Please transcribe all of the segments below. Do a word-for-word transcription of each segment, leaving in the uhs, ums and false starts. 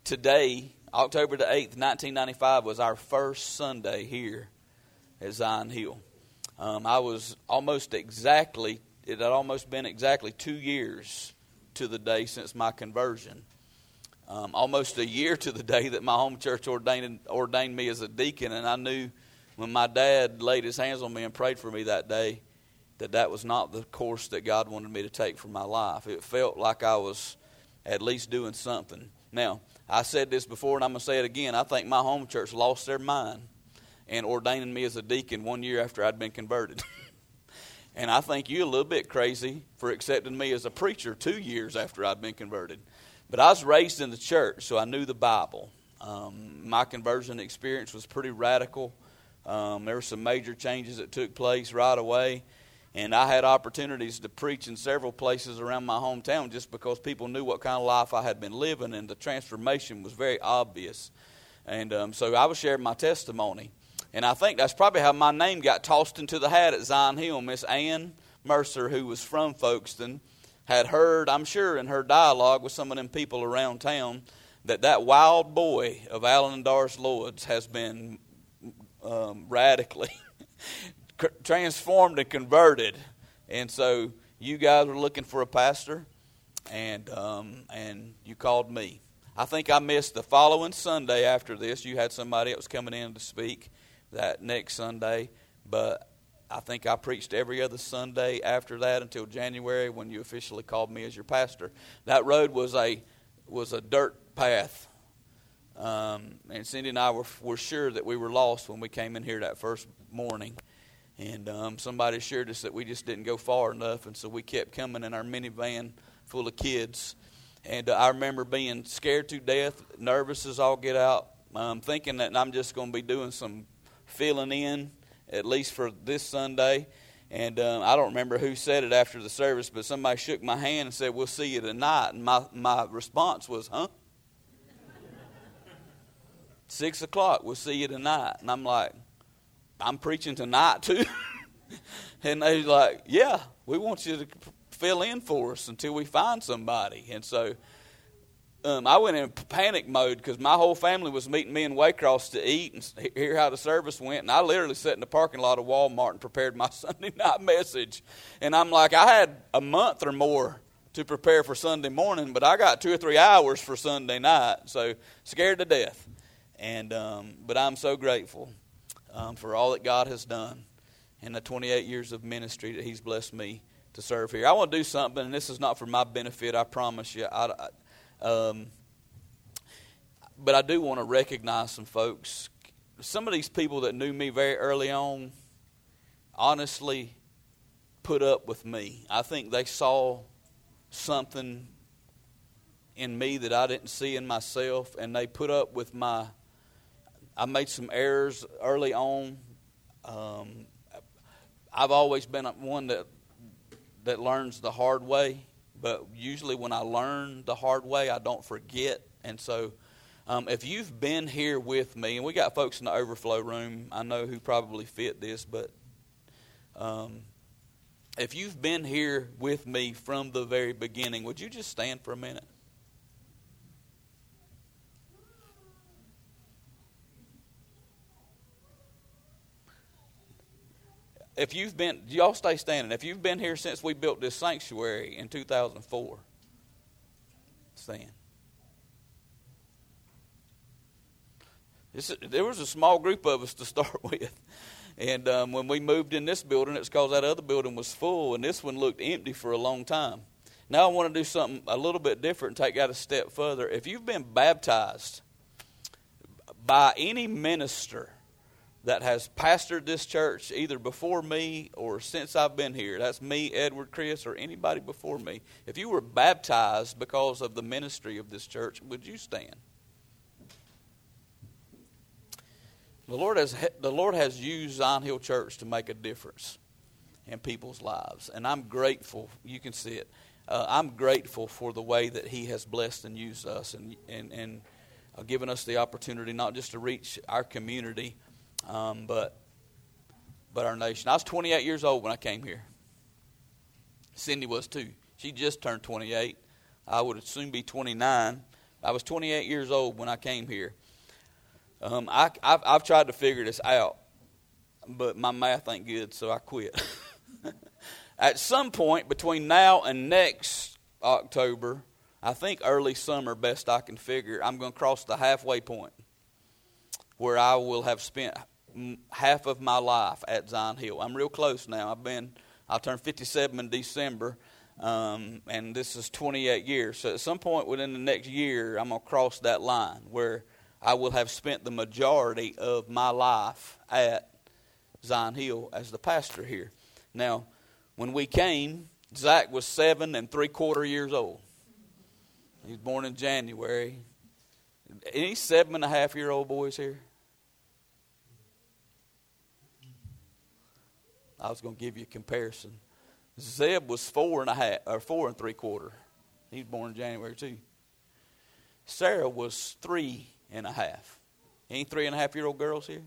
today, October the eighth, nineteen ninety-five, was our first Sunday here at Zion Hill. Um, I was almost exactly, it had almost been exactly two years to the day since my conversion. Um, almost a year to the day that my home church ordained ordained me as a deacon, and I knew when my dad laid his hands on me and prayed for me that day that that was not the course that God wanted me to take for my life. It felt like I was at least doing something. Now, I said this before, and I'm going to say it again. I think my home church lost their mind in ordaining me as a deacon one year after I'd been converted. And I think you're a little bit crazy for accepting me as a preacher two years after I'd been converted. But I was raised in the church, so I knew the Bible. Um, my conversion experience was pretty radical. Um, there were some major changes that took place right away. And I had opportunities to preach in several places around my hometown just because people knew what kind of life I had been living, and the transformation was very obvious. And um, so I was sharing my testimony. And I think that's probably how my name got tossed into the hat at Zion Hill. Miss Ann Mercer, who was from Folkestone, had heard, I'm sure, in her dialogue with some of them people around town, that that wild boy of Alan and Doris Lloyd's has been um, radically transformed and converted. And so you guys were looking for a pastor, and um, and you called me. I think I missed the following Sunday after this. You had somebody that was coming in to speak that next Sunday, but I think I preached every other Sunday after that until January when you officially called me as your pastor. That road was a was a dirt path, um, and Cindy and I were were sure that we were lost when we came in here that first morning. And um, somebody assured us that we just didn't go far enough, and so we kept coming in our minivan full of kids. And uh, I remember being scared to death, nervous as all get out, um, thinking that I'm just going to be doing some filling in, at least for this Sunday. And um, I don't remember who said it after the service, but somebody shook my hand and said, "We'll see you tonight." And my, my response was, "Huh? Six o'clock, we'll see you tonight." And I'm like, "I'm preaching tonight too?" And they're like, "Yeah, we want you to fill in for us until we find somebody." And so um, I went in panic mode because my whole family was meeting me in Waycross to eat and hear how the service went. And I literally sat in the parking lot of Walmart and prepared my Sunday night message. And I'm like, I had a month or more to prepare for Sunday morning, but I got two or three hours for Sunday night. So scared to death. And um, but I'm so grateful Um, for all that God has done in the twenty-eight years of ministry that He's blessed me to serve here. I want to do something, and this is not for my benefit, I promise you. I, I, um, but I do want to recognize some folks. Some of these people that knew me very early on honestly put up with me. I think they saw something in me that I didn't see in myself, and they put up with my I made some errors early on. Um, I've always been one that that learns the hard way, but usually when I learn the hard way, I don't forget. And so um, if you've been here with me, and we got folks in the overflow room, I know who probably fit this, but um, if you've been here with me from the very beginning, would you just stand for a minute? If you've been, y'all stay standing. If you've been here since we built this sanctuary in two thousand four, stand. This, there was a small group of us to start with. And um, when we moved in this building, it's because that other building was full, and this one looked empty for a long time. Now I want to do something a little bit different and take that a step further. If you've been baptized by any minister that has pastored this church either before me or since I've been here, that's me, Edward, Chris, or anybody before me. If you were baptized because of the ministry of this church, would you stand? The Lord has the Lord has used Zion Hill Church to make a difference in people's lives, and I'm grateful. You can see it. Uh, I'm grateful for the way that He has blessed and used us, and and and uh, given us the opportunity not just to reach our community, Um, but but our nation. I was twenty-eight years old when I came here. Cindy was too. She just turned twenty-eight. I would soon be twenty-nine. I was twenty-eight years old when I came here. Um, I, I've, I've tried to figure this out, but my math ain't good, so I quit. At some point between now and next October, I think early summer, best I can figure, I'm going to cross the halfway point where I will have spent half of my life at Zion Hill. I'm real close now. I've been, I'll turn fifty-seven in December, um, and this is twenty-eight years. So at some point within the next year, I'm going to cross that line where I will have spent the majority of my life at Zion Hill as the pastor here. Now, when we came, Zach was seven and three quarter years old. He was born in January. Any seven and a half year old boys here? I was going to give you a comparison. Zeb was four and a half, or four and three quarter. He was born in January too. Sarah was three and a half. Any three and a half year old girls here?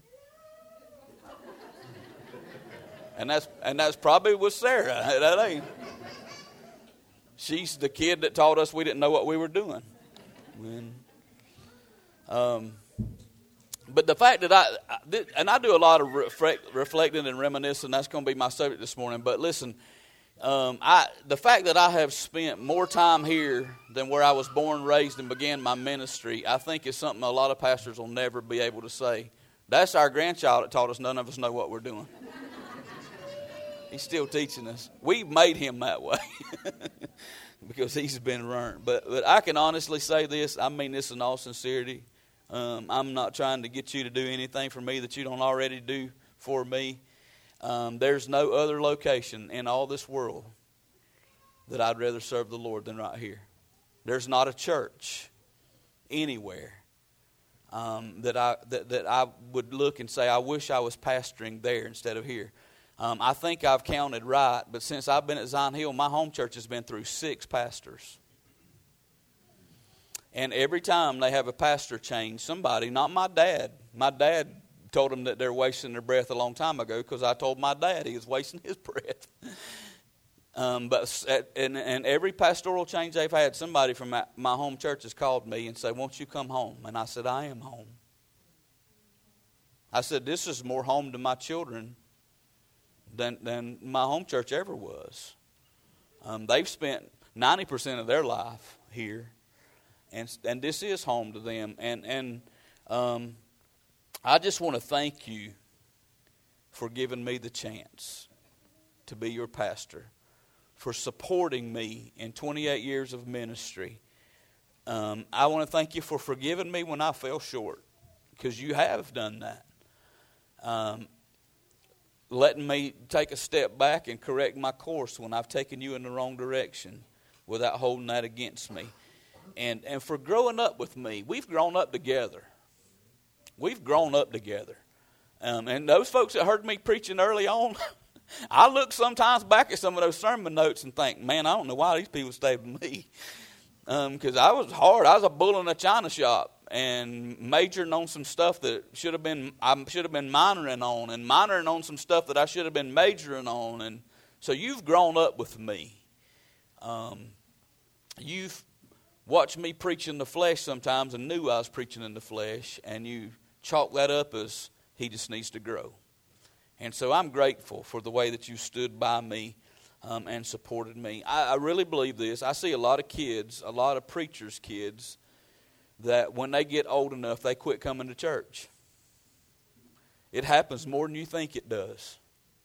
And that's and that's probably with Sarah. That ain't. She's the kid that taught us we didn't know what we were doing. When, um, but the fact that I, and I do a lot of reflect, reflecting and reminiscing, that's going to be my subject this morning. But listen, um, I the fact that I have spent more time here than where I was born, raised, and began my ministry, I think is something a lot of pastors will never be able to say. That's our grandchild that taught us none of us know what we're doing. He's still teaching us. We've made him that way because he's been learned. But but I can honestly say this. I mean this in all sincerity. Um, I'm not trying to get you to do anything for me that you don't already do for me. Um, there's no other location in all this world that I'd rather serve the Lord than right here. There's not a church anywhere um, that I that, that I would look and say, I wish I was pastoring there instead of here. Um, I think I've counted right, but since I've been at Zion Hill, my home church has been through six pastors. And every time they have a pastor change, somebody, not my dad. My dad told them that they're wasting their breath a long time ago because I told my dad he was wasting his breath. um, but at, and, and every pastoral change they've had, somebody from my, my home church has called me and said, won't you come home? And I said, I am home. I said, this is more home to my children than than my home church ever was. Um, they've spent ninety percent of their life here, and and this is home to them. And and um, I just want to thank you for giving me the chance to be your pastor, for supporting me in twenty-eight years of ministry. Um, I want to thank you for forgiving me when I fell short, because you have done that. Um, letting me take a step back and correct my course when I've taken you in the wrong direction without holding that against me. And and for growing up with me. We've grown up together. We've grown up together. Um, and those folks that heard me preaching early on, I look sometimes back at some of those sermon notes and think, man, I don't know why these people stayed with me. Because um, I was hard. I was a bull in a china shop. And majoring on some stuff that should have been I should have been minoring on, and minoring on some stuff that I should have been majoring on. And so you've grown up with me. Um, you've watched me preach in the flesh sometimes and knew I was preaching in the flesh, and you chalk that up as he just needs to grow. And so I'm grateful for the way that you stood by me um, and supported me. I, I really believe this. I see a lot of kids, a lot of preachers' kids, that when they get old enough, they quit coming to church. It happens more than you think it does.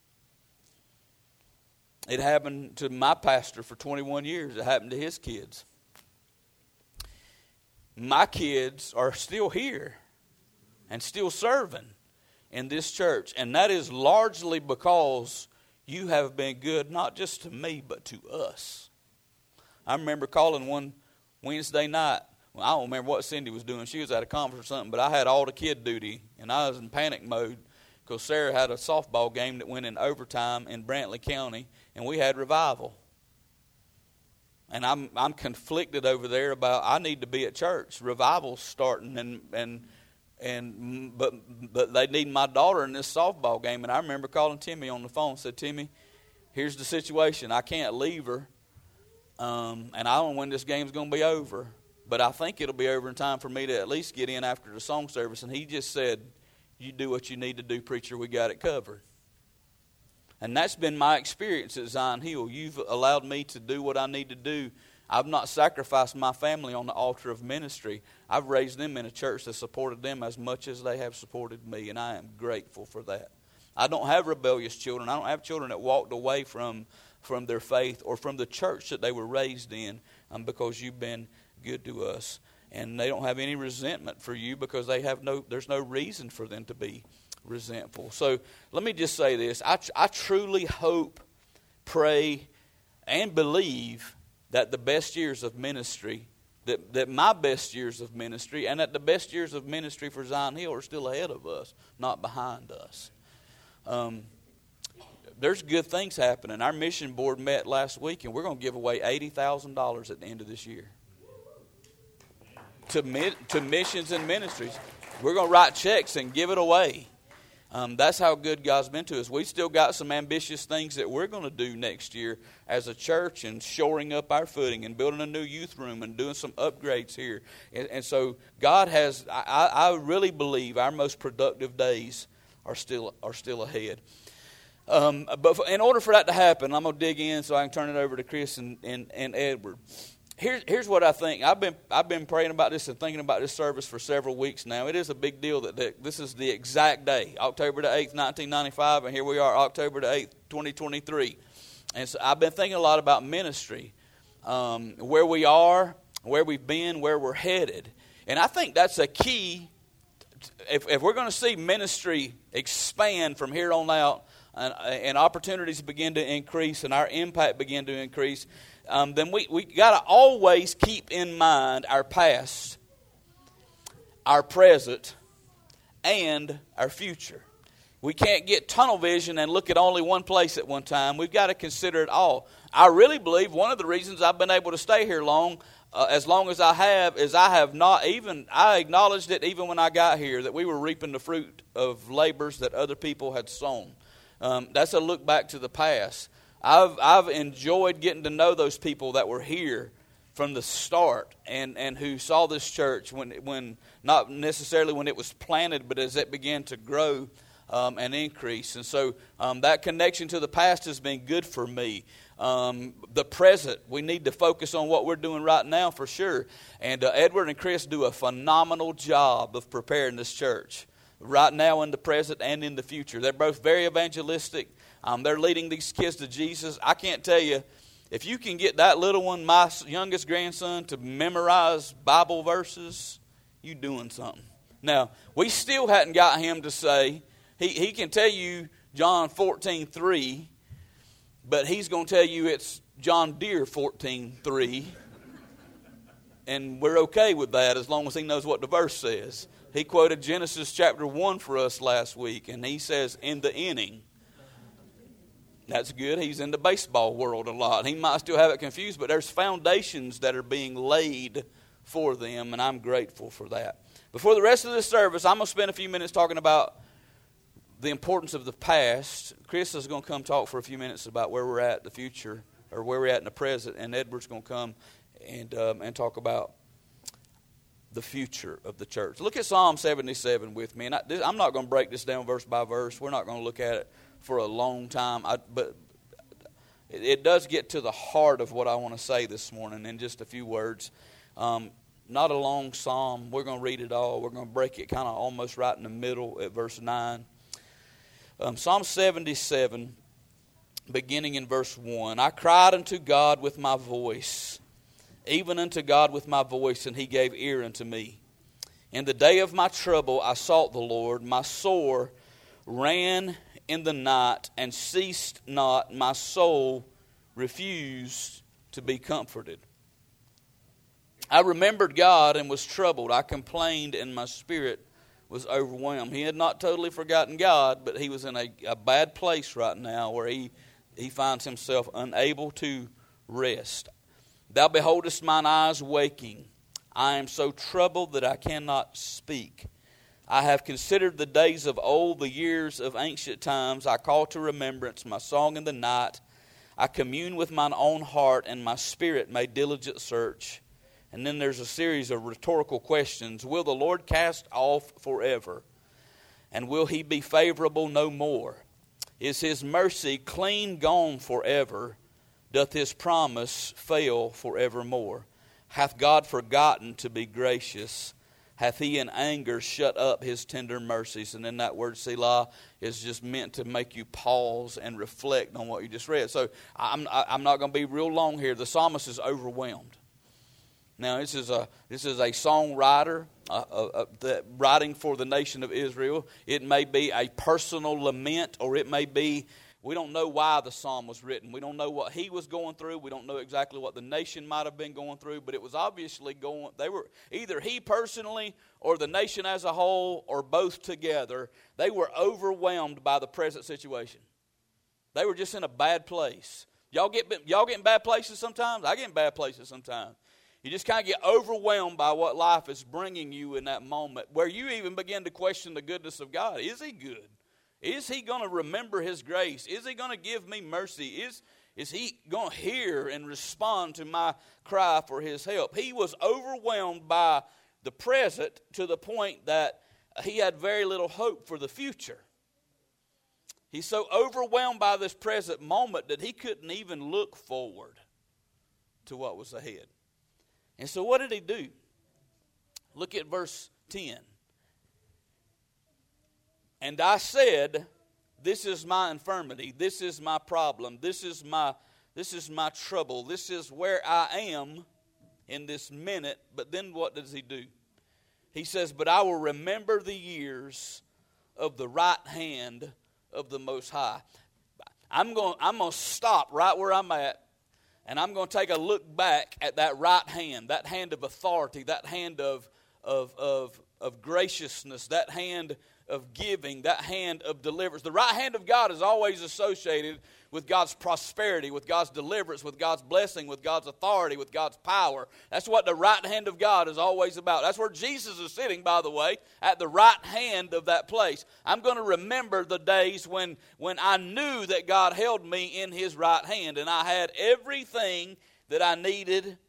It happened to my pastor for twenty-one years. It happened to his kids. My kids are still here and still serving in this church. And that is largely because you have been good, not just to me, but to us. I remember calling one Wednesday night. Well, I don't remember what Cindy was doing. She was at a conference or something, but I had all the kid duty, and I was in panic mode because Sarah had a softball game that went in overtime in Brantley County, and we had revival. And I'm I'm conflicted over there about I need to be at church. Revival's starting, and and and but but they need my daughter in this softball game. And I remember calling Timmy on the phone and said, Timmy, here's the situation. I can't leave her, um, and I don't know when this game's going to be over. but I think it'll be over in time for me to at least get in after the song service. And he just said, you do what you need to do, preacher. We got it covered. And that's been my experience at Zion Hill. You've allowed me to do what I need to do. I've not sacrificed my family on the altar of ministry. I've raised them in a church that supported them as much as they have supported me, and I am grateful for that. I don't have rebellious children. I don't have children that walked away from, from their faith or from the church that they were raised in um, because you've been good to us. And they don't have any resentment for you because they have no. There's no reason for them to be resentful. So let me just say this. I, I truly hope, pray, and believe that the best years of ministry, that, that my best years of ministry, and that the best years of ministry for Zion Hill are still ahead of us, not behind us. Um, there's good things happening. Our mission board met last week, and we're going to give away eighty thousand dollars at the end of this year to, to missions and ministries. We're going to write checks and give it away. Um, that's how good God's been to us. We still got some ambitious things that we're going to do next year as a church, and shoring up our footing and building a new youth room and doing some upgrades here. And, and so God has, I, I really believe our most productive days are still are still ahead. Um, but for, in order for that to happen, I'm going to dig in so I can turn it over to Chris and, and, and Edward. Here's, here's what I think. I've been I've been praying about this and thinking about this service for several weeks now. It is a big deal that the, this is the exact day, October the eighth, nineteen ninety-five, and here we are, October the eighth, twenty twenty-three. And so I've been thinking a lot about ministry, um, where we are, where we've been, where we're headed. And I think that's a key. If, if we're going to see ministry expand from here on out, and, and opportunities begin to increase and our impact begin to increase, Um, then we we got to always keep in mind our past, our present, and our future. We can't get tunnel vision and look at only one place at one time. We've got to consider it all. I really believe one of the reasons I've been able to stay here long, uh, as long as I have, is I have not even, I acknowledged it even when I got here, that we were reaping the fruit of labors that other people had sown. Um, that's a look back to the past. I've I've enjoyed getting to know those people that were here from the start and, and who saw this church when when not necessarily when it was planted, but as it began to grow um, and increase. And so um, that connection to the past has been good for me. Um, the present, we need to focus on what we're doing right now for sure. And uh, Edward and Chris do a phenomenal job of preparing this church right now in the present and in the future. They're both very evangelistic. Um, they're leading these kids to Jesus. I can't tell you, if you can get that little one, my youngest grandson, to memorize Bible verses, you doing something. Now, we still hadn't got him to say, he, he can tell you John fourteen three, but he's going to tell you it's John Deere fourteen three, and we're okay with that as long as he knows what the verse says. He quoted Genesis chapter one for us last week, and he says, in the inning. That's good. He's in the baseball world a lot. He might still have it confused, but there's foundations that are being laid for them, and I'm grateful for that. Before the rest of this service, I'm going to spend a few minutes talking about the importance of the past. Chris is going to come talk for a few minutes about where we're at in the future, or where we're at in the present, and Edward's going to come and um, and talk about the future of the church. Look at Psalm seventy-seven with me. And I, this, I'm not going to break this down verse by verse. We're not going to look at it for a long time, I, but it, it does get to the heart of what I want to say this morning in just a few words. Um, not a long psalm. We're going to read it all. We're going to break it kind of almost right in the middle at verse nine. Um, Psalm seventy-seven, beginning in verse one. I cried unto God with my voice, even unto God with my voice, and he gave ear unto me. In the day of my trouble I sought the Lord. My sore ran in the night and ceased not. My soul refused to be comforted. I remembered God and was troubled. I complained and my spirit was overwhelmed. He had not totally forgotten God, but he was in a, a bad place right now where he, he finds himself unable to rest. Thou beholdest mine eyes waking. I am so troubled that I cannot speak. I have considered the days of old, the years of ancient times. I call to remembrance my song in the night. I commune with mine own heart, and my spirit made diligent search. And then there's a series of rhetorical questions. Will the Lord cast off forever? And will he be favorable no more? Is his mercy clean gone forever? Doth his promise fail forevermore? Hath God forgotten to be gracious? Hath he in anger shut up his tender mercies? And then that word Selah is just meant to make you pause and reflect on what you just read. So I'm, I'm not going to be real long here. The psalmist is overwhelmed. Now this is a this is a songwriter uh, uh, uh, that writing for the nation of Israel. It may be a personal lament, or it may be, we don't know why the psalm was written. We don't know what he was going through. We don't know exactly what the nation might have been going through, but it was obviously going, they were either he personally or the nation as a whole or both together. They were overwhelmed by the present situation. They were just in a bad place. Y'all get, y'all get in bad places sometimes? I get in bad places sometimes. You just kind of get overwhelmed by what life is bringing you in that moment, where you even begin to question the goodness of God. Is he good? Is he going to remember his grace? Is he going to give me mercy? Is, is he going to hear and respond to my cry for his help? He was overwhelmed by the present to the point that he had very little hope for the future. He's so overwhelmed by this present moment that he couldn't even look forward to what was ahead. And so what did he do? Look at verse ten. And I said, this is my infirmity, this is my problem, this is my this is my trouble, this is where I am in this minute. But then what does he do? He says, but I will remember the years of the right hand of the Most High. I'm going I'm going to stop right where I'm at. And I'm going to take a look back at that right hand, that hand of authority, that hand of, of, of, of graciousness, that hand of giving, that hand of deliverance. The right hand of God is always associated with God's prosperity, with God's deliverance, with God's blessing, with God's authority, with God's power. That's what the right hand of God is always about. That's where Jesus is sitting, by the way, at the right hand of that place. I'm going to remember the days when, when I knew that God held me in his right hand, and I had everything that I needed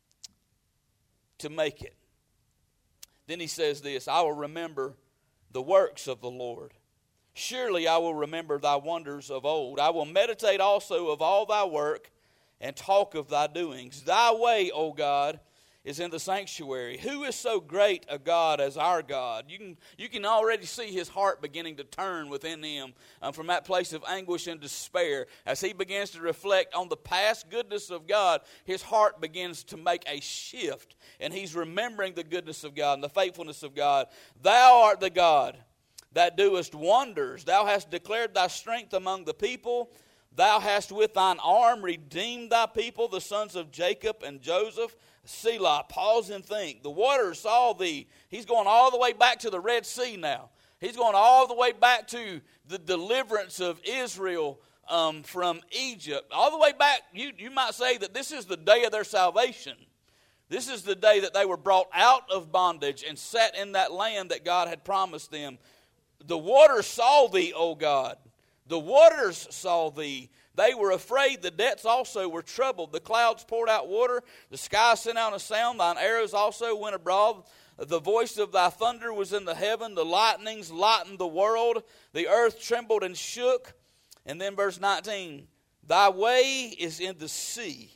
to make it. Then he says this, I will remember the works of the Lord. Surely I will remember thy wonders of old. I will meditate also of all thy work and talk of thy doings. Thy way, O God, is in the sanctuary. Who is so great a God as our God? You can, you can already see his heart beginning to turn within him um, from that place of anguish and despair. As he begins to reflect on the past goodness of God, his heart begins to make a shift. And he's remembering the goodness of God and the faithfulness of God. Thou art the God that doest wonders. Thou hast declared thy strength among the people. Thou hast with thine arm redeemed thy people, the sons of Jacob and Joseph. Selah, pause and think. The waters saw thee. He's going all the way back to the Red Sea now. He's going all the way back to the deliverance of Israel um, from Egypt. All the way back, you, you might say that this is the day of their salvation. This is the day that they were brought out of bondage and set in that land that God had promised them. The waters saw thee, O God. The waters saw thee. They were afraid. The depths also were troubled. The clouds poured out water. The sky sent out a sound. Thine arrows also went abroad. The voice of thy thunder was in the heaven. The lightnings lightened the world. The earth trembled and shook. And then verse nineteen. Thy way is in the sea,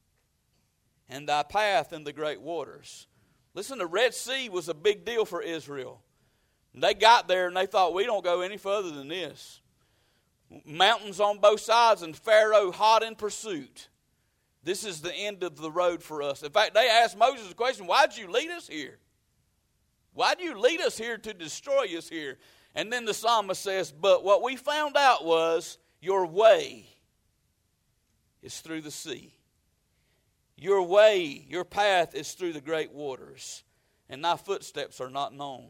and thy path in the great waters. Listen, the Red Sea was a big deal for Israel. They got there and they thought, we don't go any further than this. Mountains on both sides and Pharaoh hot in pursuit. This is the end of the road for us. In fact, they asked Moses the question, why'd you lead us here? Why'd you lead us here to destroy us here? And then the psalmist says, but what we found out was your way is through the sea. Your way, your path is through the great waters, and thy footsteps are not known.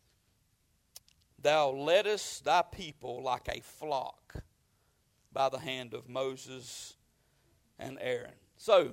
Thou leddest thy people like a flock by the hand of Moses and Aaron. So,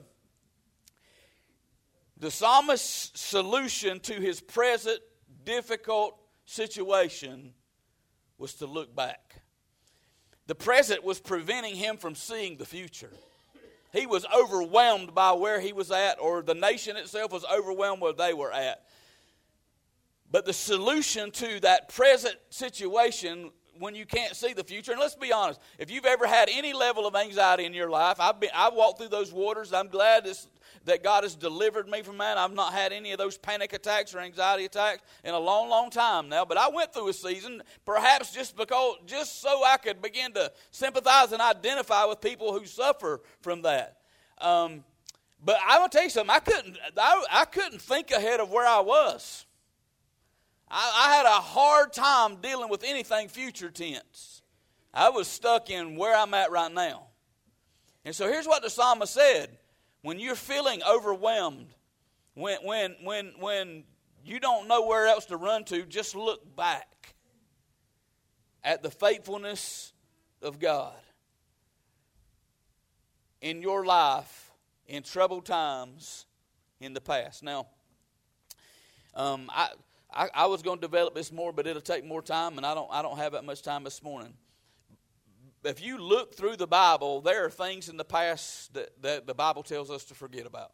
the psalmist's solution to his present difficult situation was to look back. The present was preventing him from seeing the future. he was overwhelmed by where he was at, or the nation itself was overwhelmed where they were at. But the solution to that present situation, when you can't see the future, and let's be honest, if you've ever had any level of anxiety in your life, I've been, I've walked through those waters. I'm glad this, that God has delivered me from that. I've not had any of those panic attacks or anxiety attacks in a long, long time now. But I went through a season, perhaps just because, just so I could begin to sympathize and identify with people who suffer from that. Um, but I'm gonna tell you something. I couldn't, I, I couldn't think ahead of where I was. I, I had a hard time dealing with anything future tense. I was stuck in where I'm at right now. And so here's what the psalmist said. When you're feeling overwhelmed, when, when, when, when you don't know where else to run to, just look back at the faithfulness of God in your life in troubled times in the past. Now, um, I... I, I was going to develop this more, but it'll take more time, and I don't I don't have that much time this morning. If you look through the Bible, there are things in the past that, that the Bible tells us to forget about.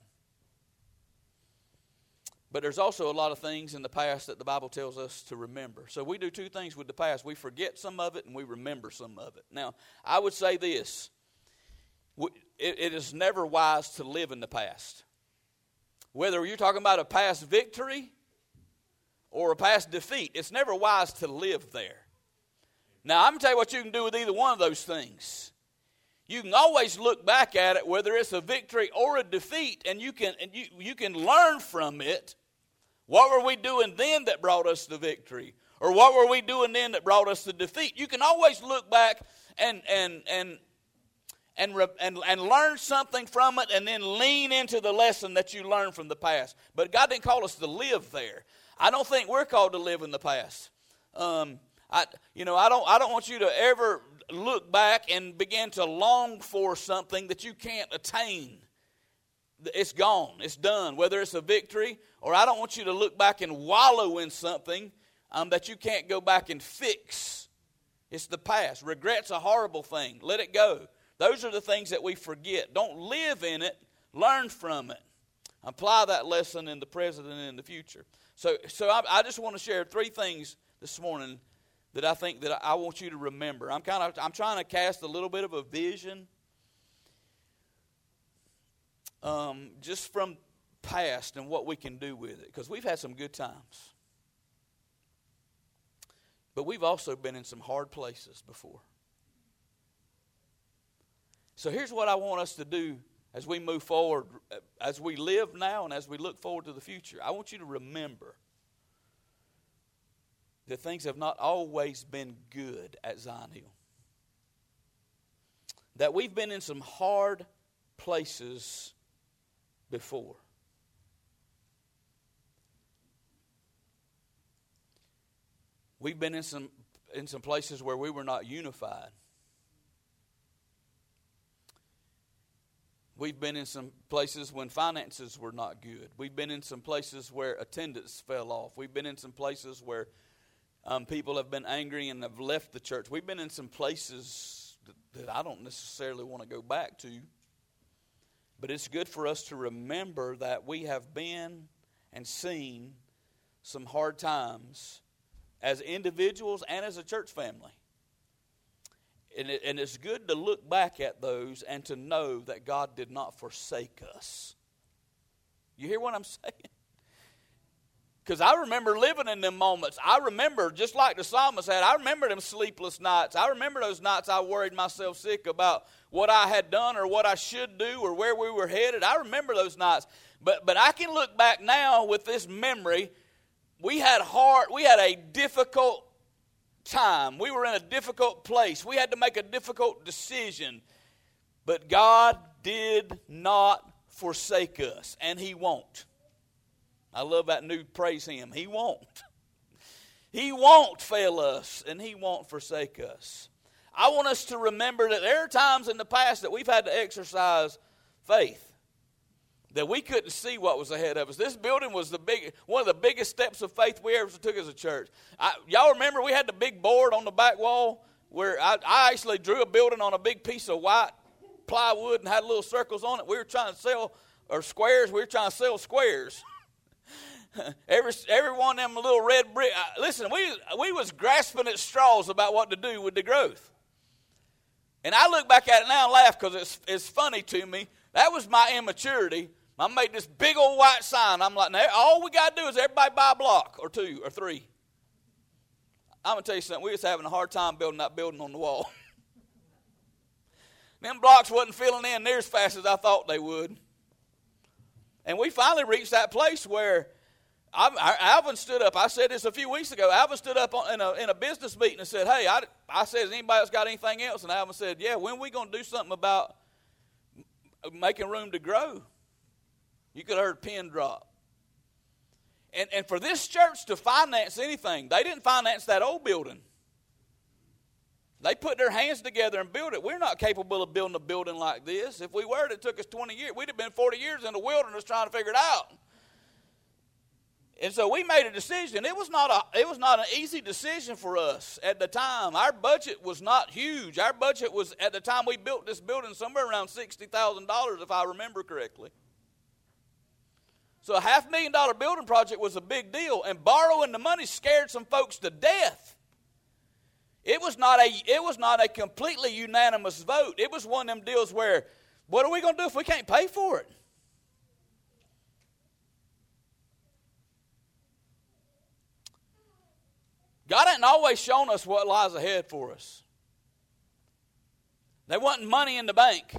But there's also a lot of things in the past that the Bible tells us to remember. So we do two things with the past. We forget some of it, and we remember some of it. Now, I would say this. It, it is never wise to live in the past. Whether you're talking about a past victory or a past defeat, it's never wise to live there. Now, I'm going to tell you what you can do with either one of those things. You can always look back at it, whether it's a victory or a defeat, and you can and you, you can learn from it. What were we doing then that brought us the victory? Or what were we doing then that brought us the defeat? You can always look back and and and and and, and learn something from it, and then lean into the lesson that you learned from the past. But God didn't call us to live there. I don't think we're called to live in the past. Um, I, you know, I don't. I don't want you to ever look back and begin to long for something that you can't attain. It's gone. It's done. Whether it's a victory, or I don't want you to look back and wallow in something um, that you can't go back and fix. It's the past. Regret's a horrible thing. Let it go. Those are the things that we forget. Don't live in it. Learn from it. Apply that lesson in the present and in the future. So, so I, I just want to share three things this morning that I think that I want you to remember. I'm kind of I'm trying to cast a little bit of a vision, um, just from past and what we can do with it, because we've had some good times, but we've also been in some hard places before. So here's what I want us to do as we move forward, as we live now and as we look forward to the future. I want you to remember that things have not always been good at Zion Hill. That we've been in some hard places before. We've been in some in some places where we were not unified. We've been in some places when finances were not good. We've been in some places where attendance fell off. We've been in some places where um, people have been angry and have left the church. We've been in some places that, that I don't necessarily want to go back to. But it's good for us to remember that we have been and seen some hard times as individuals and as a church family. And, it, and it's good to look back at those and to know that God did not forsake us. You hear what I'm saying? Because I remember living in them moments. I remember, just like the psalmist had, I remember them sleepless nights. I remember those nights I worried myself sick about what I had done or what I should do or where we were headed. I remember those nights. But but I can look back now with this memory. We had hard, we had a difficult time. We were in a difficult place. We had to make a difficult decision. But God did not forsake us, and He won't. I love that new praise hymn. He won't. He won't fail us, and He won't forsake us. I want us to remember that there are times in the past that we've had to exercise faith, that we couldn't see what was ahead of us. This building was the big, one of the biggest steps of faith we ever took as a church. I, y'all remember we had the big board on the back wall where I, I actually drew a building on a big piece of white plywood and had little circles on it. We were trying to sell, or squares, we were trying to sell squares. every every one of them little red brick. Listen, we we was grasping at straws about what to do with the growth. And I look back at it now and laugh because it's, it's funny to me. That was my immaturity. I made this big old white sign. I'm like, now, all we got to do is everybody buy a block or two or three. I'm going to tell you something. We was having a hard time building that building on the wall. Them blocks wasn't filling in near as fast as I thought they would. And we finally reached that place where I, Alvin stood up. I said this a few weeks ago. Alvin stood up in a, in a business meeting and said, hey, I, I said, has anybody else got anything else? And Alvin said, yeah, when are we going to do something about making room to grow? You could have heard a pin drop. And, and for this church to finance anything, they didn't finance that old building. They put their hands together and built it. We're not capable of building a building like this. If we were, it took us twenty years. We'd have been forty years in the wilderness trying to figure it out. And so we made a decision. It was not a, it was not an easy decision for us at the time. Our budget was not huge. Our budget was, at the time we built this building, somewhere around sixty thousand dollars, if I remember correctly. So a half million dollar building project was a big deal, and borrowing the money scared some folks to death. It was not a it was not a completely unanimous vote. It was one of them deals where, what are we going to do if we can't pay for it? God hadn't always shown us what lies ahead for us. There wasn't money in the bank.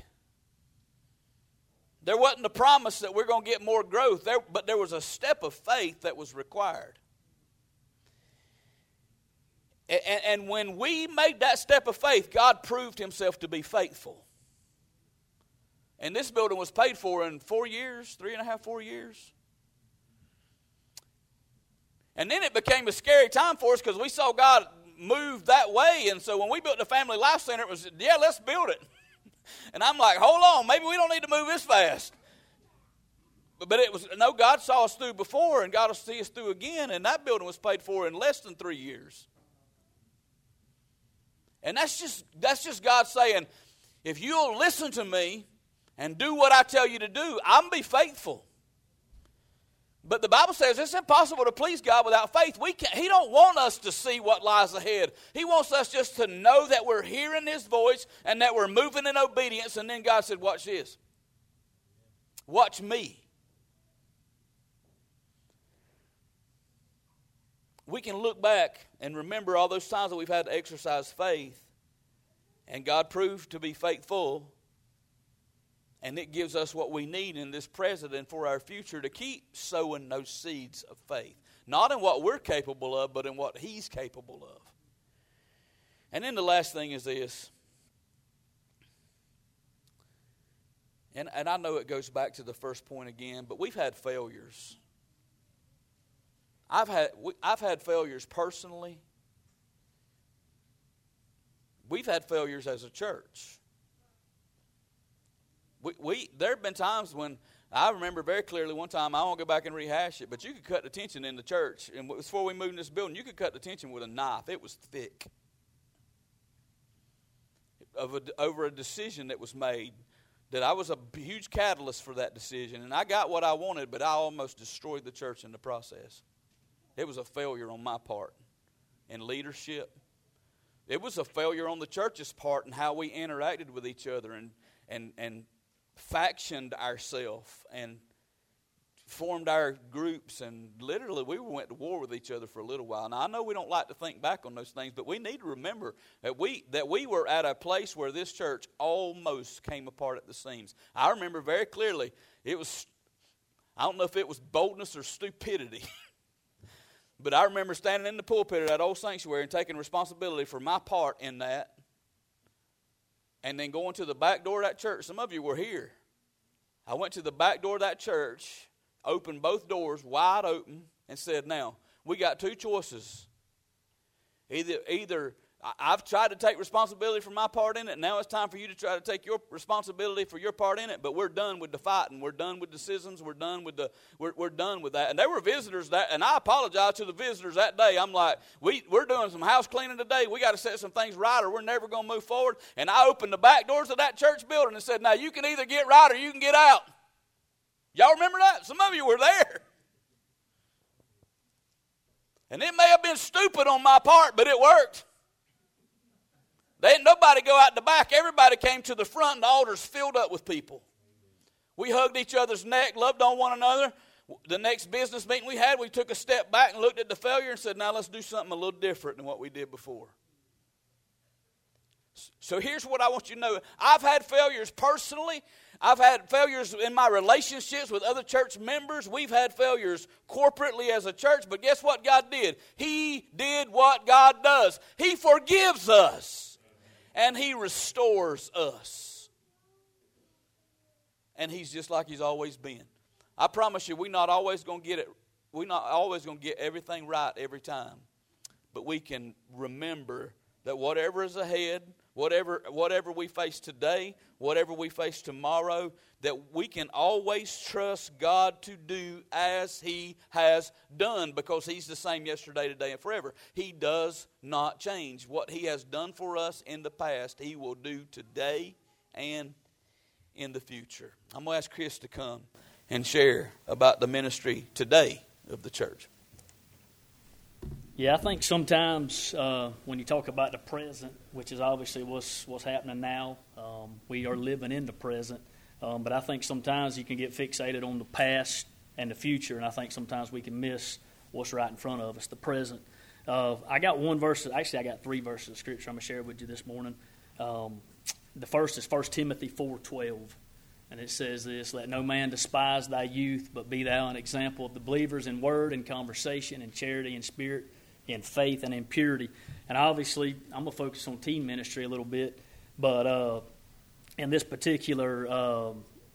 There wasn't the promise that we're going to get more growth, there, but there was a step of faith that was required. And, and when we made that step of faith, God proved himself to be faithful. And this building was paid for in four years, three and a half, four years. And then it became a scary time for us because we saw God move that way. And so when we built the Family Life Center, it was, yeah, let's build it. And I'm like, hold on, maybe we don't need to move this fast. But, but it was, no, God saw us through before, and God will see us through again. And that building was paid for in less than three years. And that's just that's just God saying, if you'll listen to me and do what I tell you to do, I'm going to be faithful. But the Bible says it's impossible to please God without faith. We can't, he don't want us to see what lies ahead. He wants us just to know that we're hearing his voice and that we're moving in obedience. And then God said, watch this. Watch me. We can look back and remember all those times that we've had to exercise faith, and God proved to be faithful, and it gives us what we need in this present and for our future to keep sowing those seeds of faith. Not in what we're capable of, but in what he's capable of. And then the last thing is this, and, and I know it goes back to the first point again, but we've had failures. I've had I've had failures personally. We've had failures as a church. We, we there have been times when I remember very clearly one time, I won't go back and rehash it, but you could cut the tension in the church. And before we moved in this building, you could cut the tension with a knife. It was thick. Of a, over a decision that was made, that I was a huge catalyst for that decision. And I got what I wanted, but I almost destroyed the church in the process. It was a failure on my part in leadership. It was a failure on the church's part in how we interacted with each other and and and factioned ourselves and formed our groups. And literally we went to war with each other for a little while. Now I know we don't like to think back on those things, but we need to remember that we that we were at a place where this church almost came apart at the seams. I remember very clearly, it was, I don't know if it was boldness or stupidity. But I remember standing in the pulpit of that old sanctuary and taking responsibility for my part in that. And then going to the back door of that church. Some of you were here. I went to the back door of that church, opened both doors wide open, and said, now, we got two choices. Either, either I've tried to take responsibility for my part in it. Now it's time for you to try to take your responsibility for your part in it. But we're done with the fighting. We're done with the schisms. We're done with the. We're, we're done with that. And there were visitors that, and I apologize to the visitors that day. I'm like, we we're doing some house cleaning today. We got to set some things right, or we're never going to move forward. And I opened the back doors of that church building and said, "Now you can either get right or you can get out." Y'all remember that? Some of you were there. And it may have been stupid on my part, but it worked. They didn't nobody go out the back. Everybody came to the front, and the altars filled up with people. We hugged each other's neck, loved on one another. The next business meeting we had, we took a step back and looked at the failure and said, now let's do something a little different than what we did before. So here's what I want you to know. I've had failures personally. I've had failures in my relationships with other church members. We've had failures corporately as a church. But guess what God did? He did what God does. He forgives us. And He restores us. And He's just like He's always been. I promise you, we're not always going to get it. We're not always going to get everything right every time. But we can remember that whatever is ahead, whatever whatever we face today, whatever we face tomorrow, that we can always trust God to do as He has done, because He's the same yesterday, today, and forever. He does not change. What He has done for us in the past, He will do today and in the future. I'm going to ask Chris to come and share about the ministry today of the church. Yeah, I think sometimes uh, when you talk about the present, which is obviously what's what's happening now, um, we are living in the present. Um, but I think sometimes you can get fixated on the past and the future, and I think sometimes we can miss what's right in front of us, the present. Uh, I got one verse, actually I got three verses of Scripture I'm going to share with you this morning. Um, the first is First Timothy four twelve, and it says this, let no man despise thy youth, but be thou an example of the believers in word and conversation and charity and spirit, in faith and in purity. And obviously, I'm going to focus on teen ministry a little bit, but uh, in this particular uh,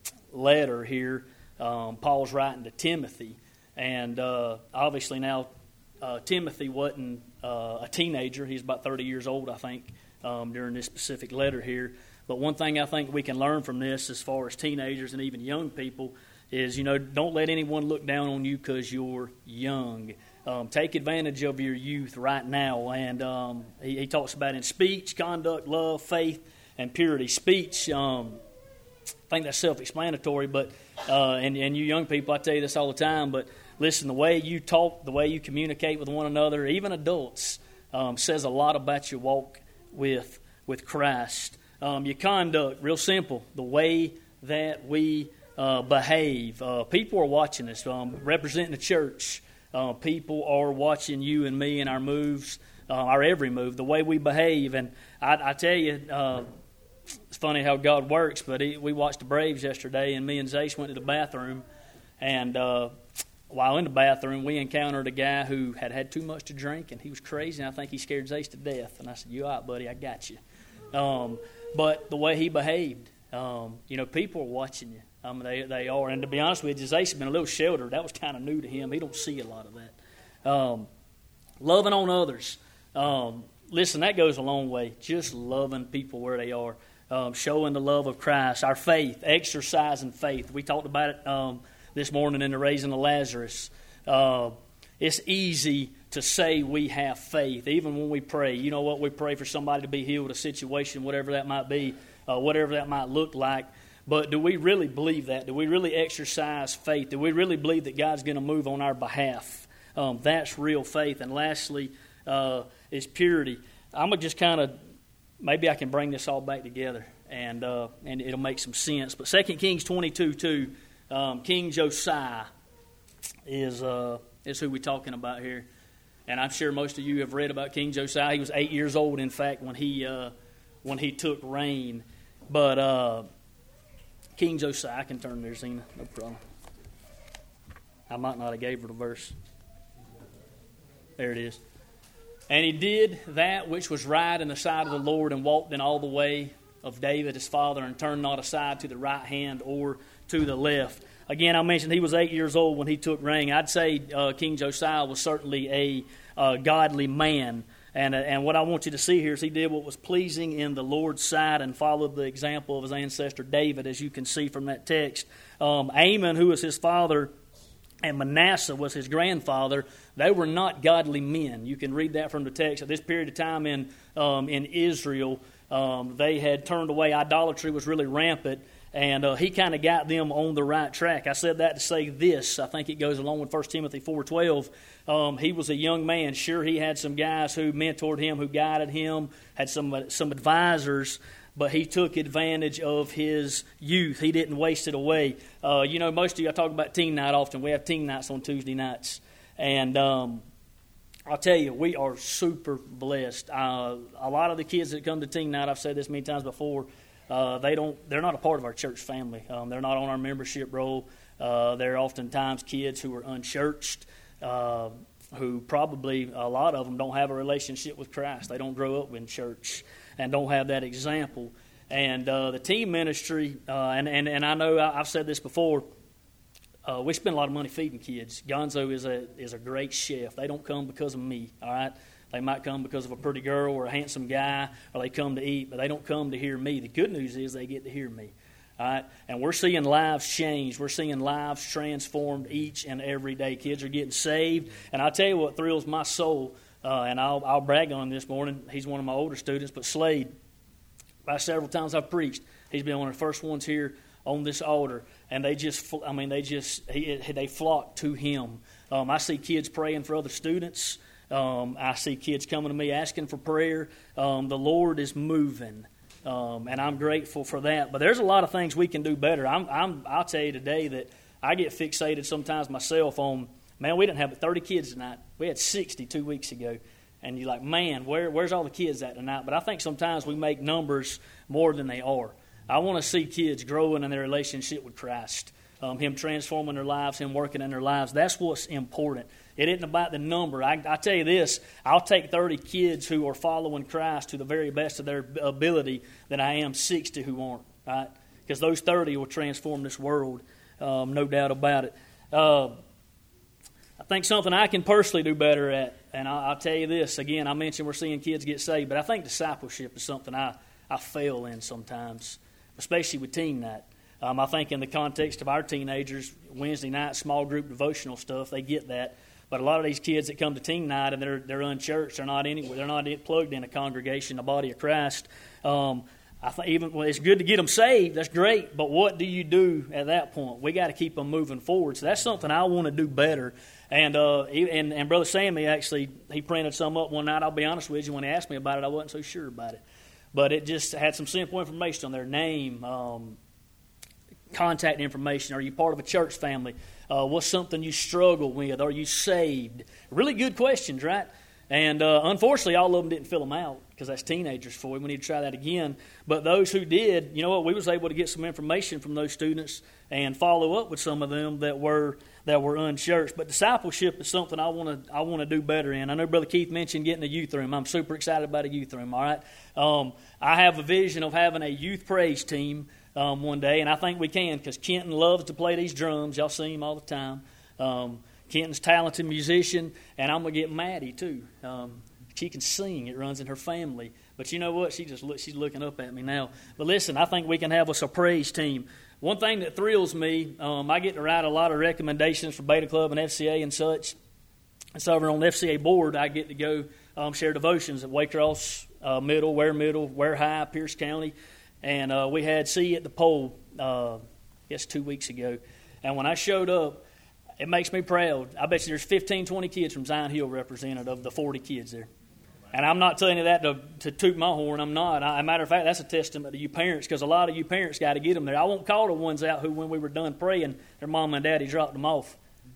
letter here, um, Paul's writing to Timothy. And uh, obviously now, uh, Timothy wasn't uh, a teenager. He's about thirty years old, I think, um, during this specific letter here. But one thing I think we can learn from this as far as teenagers and even young people is, you know, don't let anyone look down on you because you're young. Um, take advantage of your youth right now. And um, he, he talks about in speech, conduct, love, faith, and purity. Speech, um, I think that's self-explanatory, but uh, and, and you young people, I tell you this all the time, but listen, the way you talk, the way you communicate with one another, even adults, um, says a lot about your walk with, with Christ. Um, your conduct, real simple, the way that we uh, behave. Uh, people are watching us, um, representing the church. Uh, people are watching you and me and our moves, uh, our every move, the way we behave. And I, I tell you, uh, it's funny how God works, but he, we watched the Braves yesterday, and me and Zace went to the bathroom. And uh, while in the bathroom, we encountered a guy who had had too much to drink, and he was crazy, and I think he scared Zace to death. And I said, you all right, buddy, I got you. Um, but the way he behaved, um, you know, people are watching you. I mean, they they are, and to be honest with you, Zace has been a little sheltered. That was kind of new to him. He don't see a lot of that. Um, loving on others. Um, listen, that goes a long way. Just loving people where they are, um, showing the love of Christ. Our faith, exercising faith. We talked about it um, this morning in the raising of Lazarus. Uh, it's easy to say we have faith, even when we pray. You know what? We pray for somebody to be healed, a situation, whatever that might be, uh, whatever that might look like. But do we really believe that? Do we really exercise faith? Do we really believe that God's going to move on our behalf? Um, that's real faith. And lastly, uh, is purity. I'm going to just kind of, maybe I can bring this all back together, and uh, and it'll make some sense. But Second Kings twenty-two two, um, King Josiah is, uh, is who we're talking about here. And I'm sure most of you have read about King Josiah. He was eight years old, in fact, when he, uh, when he took reign. But... Uh, King Josiah, I can turn there, Zena, no problem. I might not have gave her the verse. There it is. And he did that which was right in the sight of the Lord, and walked in all the way of David his father, and turned not aside to the right hand or to the left. Again, I mentioned he was eight years old when he took reign. I'd say uh, King Josiah was certainly a uh, godly man. And, uh, and what I want you to see here is he did what was pleasing in the Lord's sight and followed the example of his ancestor David, as you can see from that text. Um, Amon, who was his father, and Manasseh was his grandfather, they were not godly men. You can read that from the text. At this period of time in, um, in Israel, um, they had turned away. Idolatry was really rampant. And uh, he kind of got them on the right track. I said that to say this. I think it goes along with First Timothy four twelve. Um, he was a young man. Sure, he had some guys who mentored him, who guided him, had some some advisors, but he took advantage of his youth. He didn't waste it away. Uh, you know, most of you, I talk about teen night often. We have teen nights on Tuesday nights. And um, I'll tell you, we are super blessed. Uh, a lot of the kids that come to teen night, I've said this many times before, Uh, they don't. They're not a part of our church family. Um, they're not on our membership roll. Uh, they're oftentimes kids who are unchurched, uh, who probably a lot of them don't have a relationship with Christ. They don't grow up in church and don't have that example. And uh, the teen ministry, uh, and, and and I know I, I've said this before. Uh, we spend a lot of money feeding kids. Gonzo is a is a great chef. They don't come because of me. All right. They might come because of a pretty girl or a handsome guy, or they come to eat, but they don't come to hear me. The good news is they get to hear me. All right? And we're seeing lives changed. We're seeing lives transformed each and every day. Kids are getting saved. And I'll tell you what thrills my soul, uh, and I'll, I'll brag on him this morning. He's one of my older students, but Slade, by several times I've preached, he's been one of the first ones here on this altar. And they just, I mean, they just, he, they flock to him. Um, I see kids praying for other students. Um, I see kids coming to me asking for prayer. Um, the Lord is moving, um, and I'm grateful for that. But there's a lot of things we can do better. I'm, I'm, I'll tell you today that I get fixated sometimes myself on, man, we didn't have thirty kids tonight. We had sixty two weeks ago. And you're like, man, where, where's all the kids at tonight? But I think sometimes we make numbers more than they are. I want to see kids growing in their relationship with Christ, um, Him transforming their lives, Him working in their lives. That's what's important. It isn't about the number. I, I tell you this, I'll take thirty kids who are following Christ to the very best of their ability than I am sixty who aren't, right? Because those thirty will transform this world, um, no doubt about it. Uh, I think something I can personally do better at, and I'll, I'll tell you this, again, I mentioned we're seeing kids get saved, but I think discipleship is something I, I fail in sometimes, especially with teen night. Um, I think in the context of our teenagers, Wednesday night small group devotional stuff, they get that. But a lot of these kids that come to teen night and they're they're unchurched, they're not anywhere, they're not plugged in a congregation, the body of Christ. Um, I think even well, it's good to get them saved. That's great. But what do you do at that point? We got to keep them moving forward. So that's something I want to do better. And uh, and and Brother Sammy actually he printed some up one night. I'll be honest with you, when he asked me about it, I wasn't so sure about it. But it just had some simple information on their name, um, contact information. Are you part of a church family? Uh, what's something you struggle with? Are you saved? Really good questions, right? And uh, unfortunately, all of them didn't fill them out because that's teenagers for you. We need to try that again. But those who did, you know what? We was able to get some information from those students and follow up with some of them that were that were unchurched. But discipleship is something I want to I want to do better in. I know Brother Keith mentioned getting a youth room. I'm super excited about a youth room. All right, um, I have a vision of having a youth praise team. Um, one day, and I think we can because Kenton loves to play these drums. Y'all see him all the time. Um, Kenton's a talented musician, and I'm going to get Maddie, too. Um, she can sing. It runs in her family. But you know what? She just look, she's looking up at me now. But listen, I think we can have us a praise team. One thing that thrills me, um, I get to write a lot of recommendations for Beta Club and F C A and such. And so over on the F C A board, I get to go um, share devotions at Waycross uh, Middle, Ware Middle, Ware High, Pierce County. And uh, we had See at the Pole, uh, I guess two weeks ago. And when I showed up, it makes me proud. I bet you there's fifteen, twenty kids from Zion Hill represented of the forty kids there. And I'm not telling you that to, to toot my horn. I'm not. I, as a matter of fact, that's a testament to you parents because a lot of you parents got to get them there. I won't call the ones out who, when we were done praying, their mom and daddy dropped them off.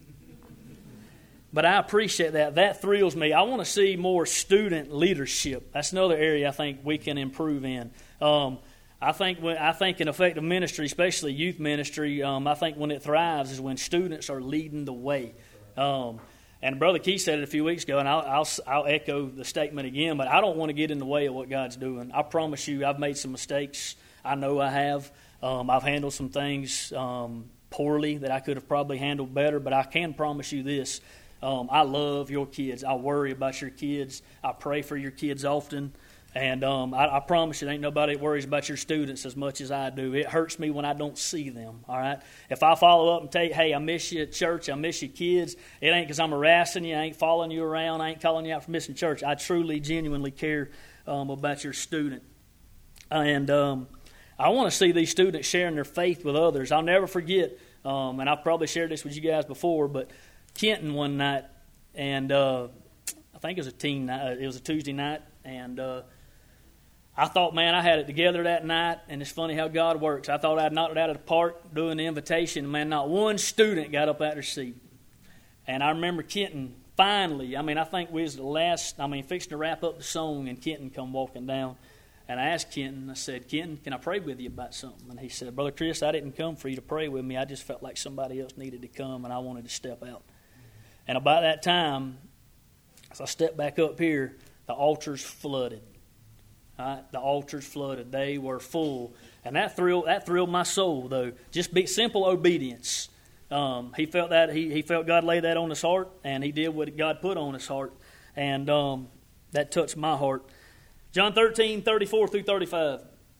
But I appreciate that. That thrills me. I want to see more student leadership. That's another area I think we can improve in. Um, I think when, I think in effective ministry, especially youth ministry, um, I think when it thrives is when students are leading the way. Um, and Brother Keith said it a few weeks ago, and I'll, I'll, I'll echo the statement again, but I don't want to get in the way of what God's doing. I promise you I've made some mistakes. I know I have. Um, I've handled some things um, poorly that I could have probably handled better, but I can promise you this. Um, I love your kids. I worry about your kids. I pray for your kids often. And um, I, I promise you, there ain't nobody that worries about your students as much as I do. It hurts me when I don't see them, all right? If I follow up and tell you, hey, I miss you at church, I miss you kids, it ain't because I'm harassing you, I ain't following you around, I ain't calling you out for missing church. I truly, genuinely care um, about your student. And um, I want to see these students sharing their faith with others. I'll never forget, um, and I've probably shared this with you guys before, but Kenton one night, and uh, I think it was a teen night, it was a Tuesday night, and uh, I thought, man, I had it together that night, and it's funny how God works. I thought I'd knocked it out of the park doing the invitation, and man, not one student got up out of their seat. And I remember Kenton finally, I mean, I think we was the last, I mean, fixing to wrap up the song, and Kenton come walking down. And I asked Kenton, I said, Kenton, can I pray with you about something? And he said, Brother Chris, I didn't come for you to pray with me. I just felt like somebody else needed to come, and I wanted to step out. And about that time, as I stepped back up here, the altars flooded. Right? The altars flooded. They were full. And that thrilled, that thrilled my soul, though. Just be simple obedience. Um, he felt that he, he felt God lay that on his heart, and he did what God put on his heart. And um, that touched my heart. John thirteen, thirty-four through thirty-five.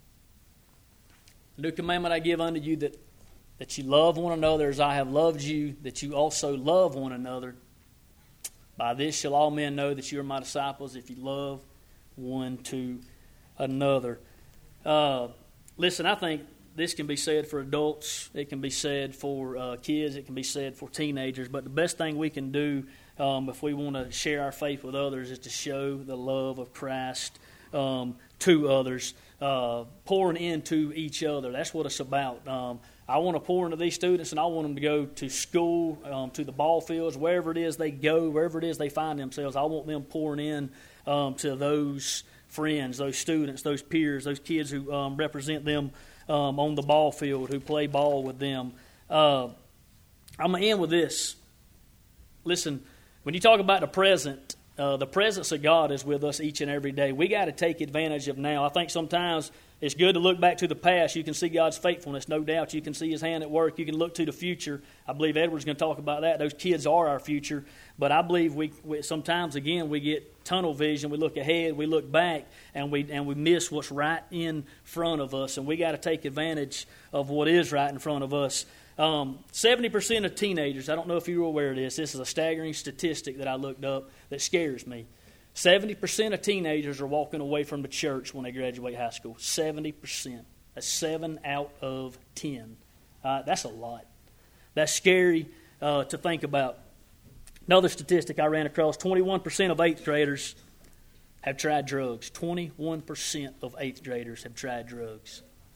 A new commandment I give unto you, that, that you love one another as I have loved you, that you also love one another. By this shall all men know that you are my disciples, if you love one to another. Uh, listen, I think this can be said for adults. It can be said for uh, kids. It can be said for teenagers. But the best thing we can do um, if we want to share our faith with others is to show the love of Christ um, to others, uh, pouring into each other. That's what it's about. Um, I want to pour into these students, and I want them to go to school, um, to the ball fields, wherever it is they go, wherever it is they find themselves. I want them pouring in um, to those friends, those students, those peers, those kids who um, represent them um, on the ball field, who play ball with them. Uh, I'm going to end with this. Listen, when you talk about the present, uh, the presence of God is with us each and every day. We got to take advantage of now. I think sometimes it's good to look back to the past. You can see God's faithfulness, no doubt. You can see His hand at work. You can look to the future. I believe Edward's going to talk about that. Those kids are our future. But I believe we, we sometimes, again, we get tunnel vision. We look ahead, we look back, and we and we miss what's right in front of us. And we got to take advantage of what is right in front of us. Um, seventy percent of teenagers, I don't know if you were aware of this, this is a staggering statistic that I looked up that scares me. seventy percent of teenagers are walking away from the church when they graduate high school. seventy percent. That's seven out of ten. Uh, that's a lot. That's scary uh, to think about. Another statistic I ran across, twenty-one percent of eighth graders have tried drugs. twenty-one percent of eighth graders have tried drugs.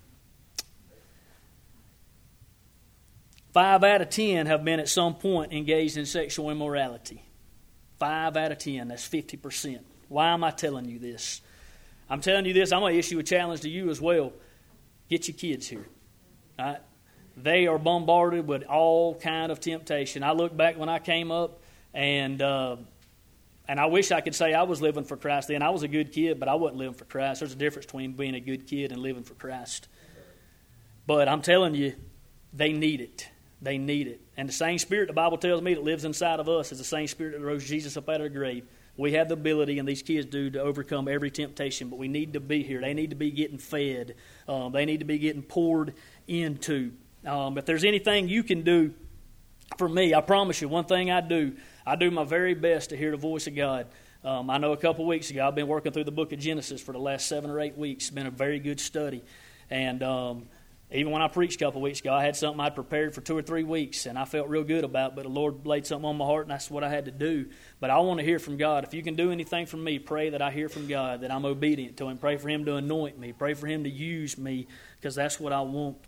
Five out of ten have been at some point engaged in sexual immorality. Five out of ten, that's fifty percent. Why am I telling you this? I'm telling you this, I'm going to issue a challenge to you as well. Get your kids here. All right? They are bombarded with all kind of temptation. I look back when I came up, and uh, and I wish I could say I was living for Christ then. I was a good kid, but I wasn't living for Christ. There's a difference between being a good kid and living for Christ. But I'm telling you, they need it. They need it. And the same Spirit, the Bible tells me, that lives inside of us is the same Spirit that rose Jesus up out of the grave. We have the ability, and these kids do, to overcome every temptation, but we need to be here. They need to be getting fed. Um, they need to be getting poured into. Um, if there's anything you can do for me, I promise you, one thing I do, I do my very best to hear the voice of God. Um, I know a couple weeks ago, I've been working through the book of Genesis for the last seven or eight weeks. It's been a very good study. And um, even when I preached a couple weeks ago, I had something I'd prepared for two or three weeks, and I felt real good about it, but the Lord laid something on my heart, and that's what I had to do. But I want to hear from God. If you can do anything for me, pray that I hear from God, that I'm obedient to Him. Pray for Him to anoint me. Pray for Him to use me, because that's what I want.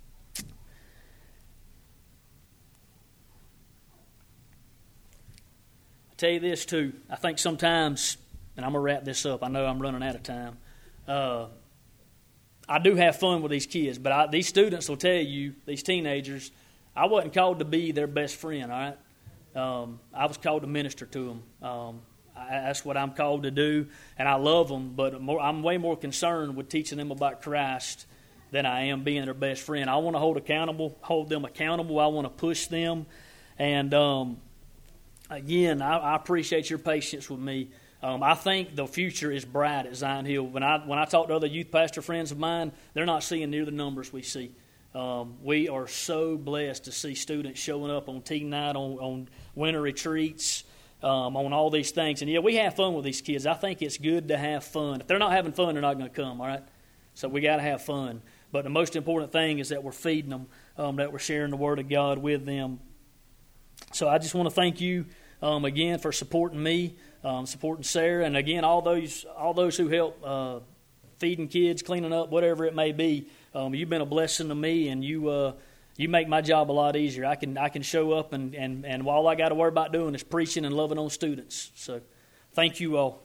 I tell you this, too. I think sometimes, and I'm going to wrap this up. I know I'm running out of time. Uh, I do have fun with these kids, but I, these students will tell you, these teenagers, I wasn't called to be their best friend, all right? Um, I was called to minister to them. Um, I, that's what I'm called to do, and I love them, but more, I'm way more concerned with teaching them about Christ than I am being their best friend. I want to hold accountable, hold them accountable. I want to push them, and um, again, I, I appreciate your patience with me. Um, I think the future is bright at Zion Hill. When I when I talk to other youth pastor friends of mine, they're not seeing near the numbers we see. Um, we are so blessed to see students showing up on teen night, on, on winter retreats, um, on all these things. And, yeah, we have fun with these kids. I think it's good to have fun. If they're not having fun, they're not going to come, all right? So we got to have fun. But the most important thing is that we're feeding them, um, that we're sharing the Word of God with them. So I just want to thank you um, again for supporting me, um, supporting Sarah, and, again, all those all those who help uh, feeding kids, cleaning up, whatever it may be. Um, you've been a blessing to me, and you uh, you make my job a lot easier. I can I can show up, and, and, and all I got to worry about doing is preaching and loving on students. So thank you all.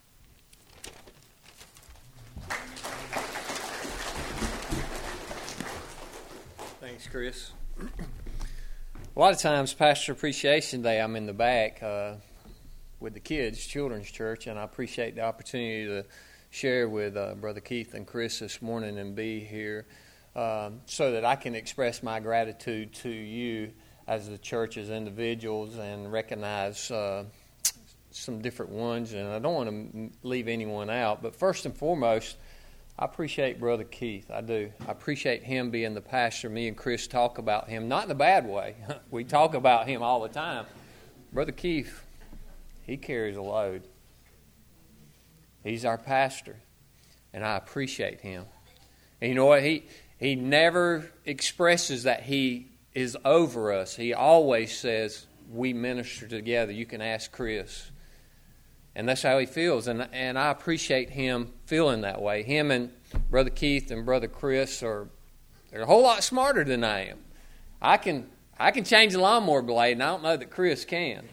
Thanks, Chris. A lot of times, Pastor Appreciation Day, I'm in the back uh, with the kids, Children's Church, and I appreciate the opportunity to share with uh, Brother Keith and Chris this morning and be here um, so that I can express my gratitude to you as the church, as individuals, and recognize uh, some different ones. And I don't want to leave anyone out, but first and foremost, I appreciate Brother Keith. I do. I appreciate him being the pastor. Me and Chris talk about him, not in a bad way. We talk about him all the time. Brother Keith, he carries a load. He's our pastor, and I appreciate him. And you know what? He he never expresses that he is over us. He always says, we minister together. You can ask Chris. And that's how he feels, and and I appreciate him feeling that way. Him and Brother Keith and Brother Chris are they're a whole lot smarter than I am. I can I can change a lawnmower blade, and I don't know that Chris can.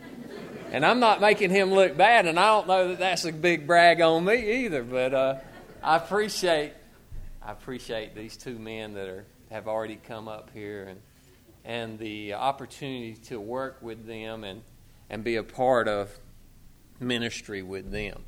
And I'm not making him look bad, and I don't know that that's a big brag on me either. But uh, I appreciate I appreciate these two men that are have already come up here, and and the opportunity to work with them and and be a part of ministry with them.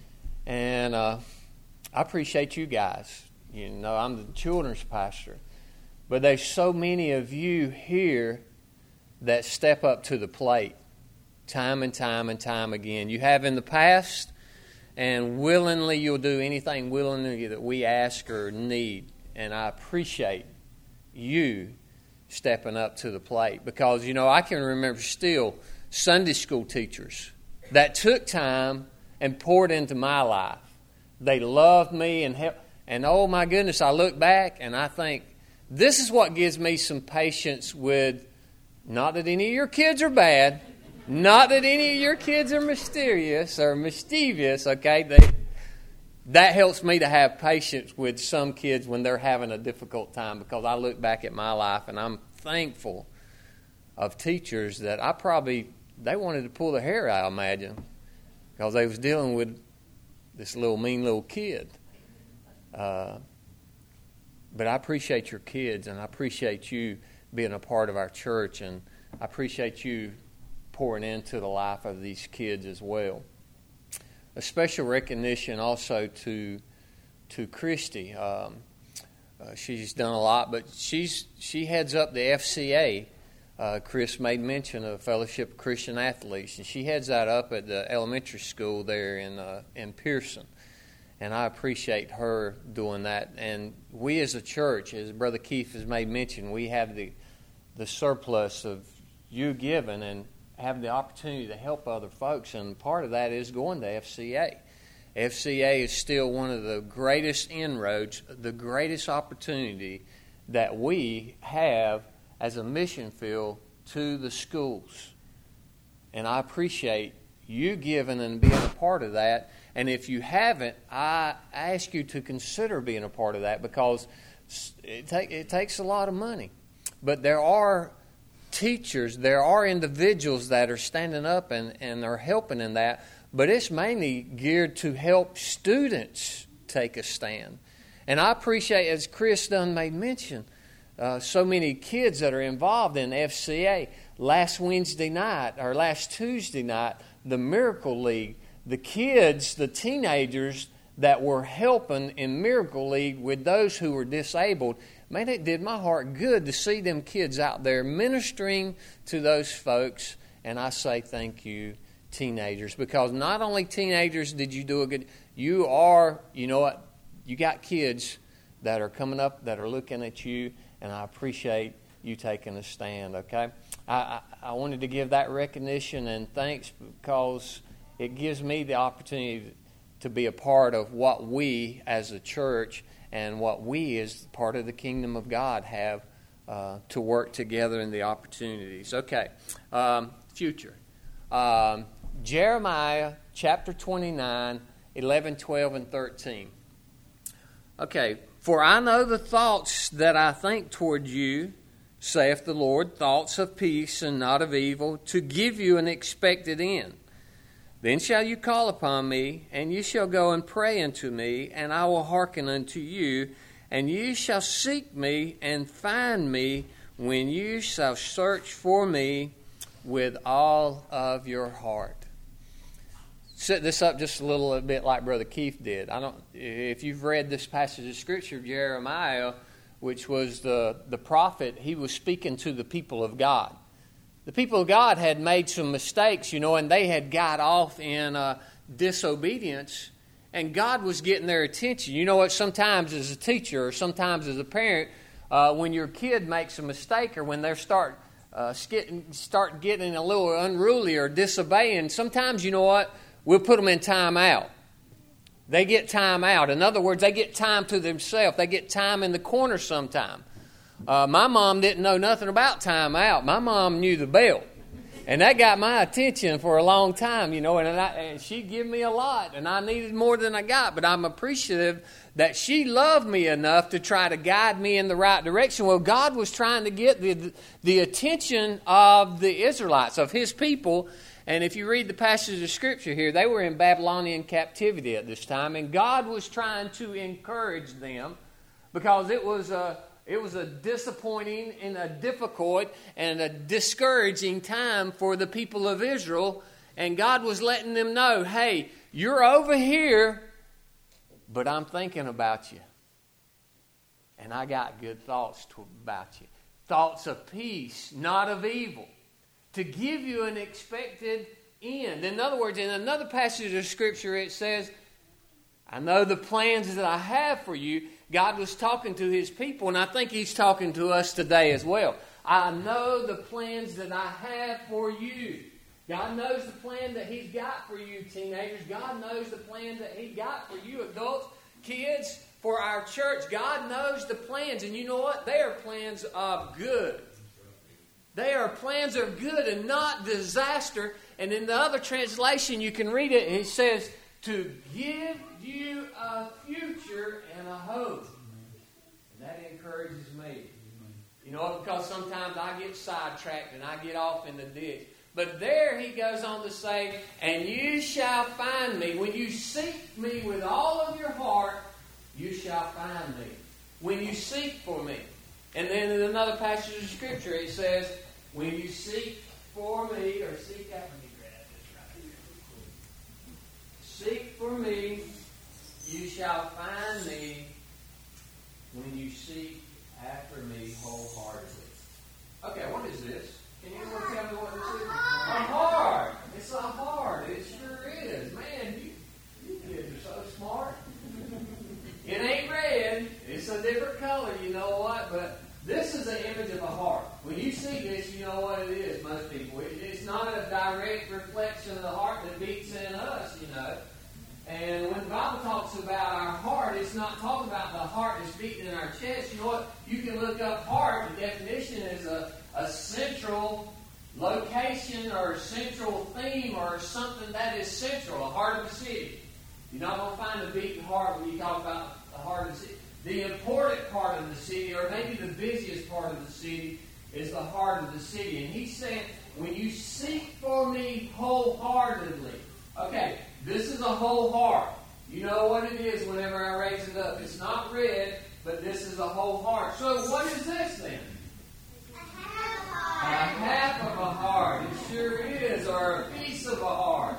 And uh, I appreciate you guys. You know, I'm the children's pastor, but there's so many of you here that step up to the plate time and time and time again. You have in the past, and willingly you'll do anything willingly that we ask or need. And I appreciate you stepping up to the plate, because, you know, I can remember still Sunday school teachers that took time and poured into my life. They loved me and helped. And oh my goodness, I look back and I think, this is what gives me some patience with, not that any of your kids are bad, not that any of your kids are mysterious or mischievous, okay? They, that helps me to have patience with some kids when they're having a difficult time, because I look back at my life and I'm thankful of teachers that I probably, they wanted to pull their hair out, I imagine, because they was dealing with this little mean little kid. Uh, but I appreciate your kids, and I appreciate you being a part of our church, and I appreciate you pouring into the life of these kids as well. A special recognition also to to Christy. Um, uh, she's done a lot, but she's she heads up the F C A. Uh, Chris made mention of Fellowship of Christian Athletes, and she heads that up at the elementary school there in uh, in Pearson. And I appreciate her doing that. And we as a church, as Brother Keith has made mention, we have the the surplus of you giving and have the opportunity to help other folks. And part of that is going to F C A. F C A is still one of the greatest inroads, the greatest opportunity that we have as a mission field to the schools. And I appreciate you giving and being a part of that. And if you haven't, I ask you to consider being a part of that, because it, take, it takes a lot of money. But there are teachers, there are individuals that are standing up and, and are helping in that. But it's mainly geared to help students take a stand. And I appreciate, as Chris done made mention, uh, so many kids that are involved in F C A. Last Wednesday night, or last Tuesday night, the Miracle League, the kids, the teenagers that were helping in Miracle League with those who were disabled, man, it did my heart good to see them kids out there ministering to those folks And I say thank you, teenagers, because not only teenagers did you do a good, you are, you know what, you got kids that are coming up that are looking at you, and I appreciate you taking a stand, okay? I, I, I wanted to give that recognition and thanks because it gives me the opportunity to be a part of what we as a church and what we as part of the kingdom of God have uh, to work together in the opportunities. Okay, um, future. Um, Jeremiah chapter twenty-nine, eleven, twelve, and thirteen. Okay, for I know the thoughts that I think toward you, saith the Lord, thoughts of peace and not of evil, to give you an expected end. Then shall you call upon me, and you shall go and pray unto me, and I will hearken unto you, and you shall seek me and find me when you shall search for me with all of your heart. Set this up just a little bit like Brother Keith did. I don't. If you've read this passage of Scripture, Jeremiah, which was the, the prophet, he was speaking to the people of God. The people of God had made some mistakes, you know, and they had got off in uh, disobedience, and God was getting their attention. You know what, sometimes as a teacher or sometimes as a parent, uh, when your kid makes a mistake or when they start, uh, getting, start getting a little unruly or disobeying, sometimes, you know what, we'll put them in time out. They get time out. In other words, they get time to themselves. They get time in the corner sometime. Uh, my mom didn't know nothing about time out. My mom knew the bell. And that got my attention for a long time, you know, and, I, and she gave me a lot, and I needed more than I got. But I'm appreciative that she loved me enough to try to guide me in the right direction. Well, God was trying to get the, the attention of the Israelites, of His people. And if you read the passage of Scripture here, they were in Babylonian captivity at this time, and God was trying to encourage them because it was a it was a disappointing and a difficult and a discouraging time for the people of Israel, and God was letting them know, hey, you're over here, but I'm thinking about you, and I got good thoughts to, about you. Thoughts of peace, not of evil, to give you an expected end. In other words, in another passage of Scripture, it says, I know the plans that I have for you. God was talking to His people, and I think He's talking to us today as well. I know the plans that I have for you. God knows the plan that He's got for you, teenagers. God knows the plan that He got for you, adults, kids, for our church. God knows the plans, and you know what? They are plans of good. They are plans of good and not disaster. And in the other translation, you can read it, and it says, to give you a future and a hope. And that encourages me. You know, because sometimes I get sidetracked and I get off in the ditch. But there he goes on to say, and you shall find me. When you seek me with all of your heart, you shall find me. When you seek for me. And then in another passage of Scripture it says, when you seek for me, or seek after me, grab this right here. Seek for me, you shall find me when you seek after me wholeheartedly. Okay, what is this? Can anyone tell me what this is? A heart. It's a heart. It sure is. Man, you, you kids are so smart. It ain't red. It's a different color, you know what? But this is an image of a heart. When you see this, you know what it is, most people. It, it's not a direct reflection of the heart that beats in us, you know. And when the Bible talks about our heart, it's not talking about the heart that's beating in our chest. You know what? You can look up heart. The definition is a, a central location or a central theme or something that is central, a heart of a city. You're not going to find a beating heart when you talk about the heart of the city. The important part of the city, or maybe the busiest part of the city, is the heart of the city. And he's saying, when you seek for me wholeheartedly. Okay, this is a whole heart. You know what it is whenever I raise it up. It's not red, but this is a whole heart. So what is this then? A half of a heart. A half of a heart. It sure is. Or a piece of a heart.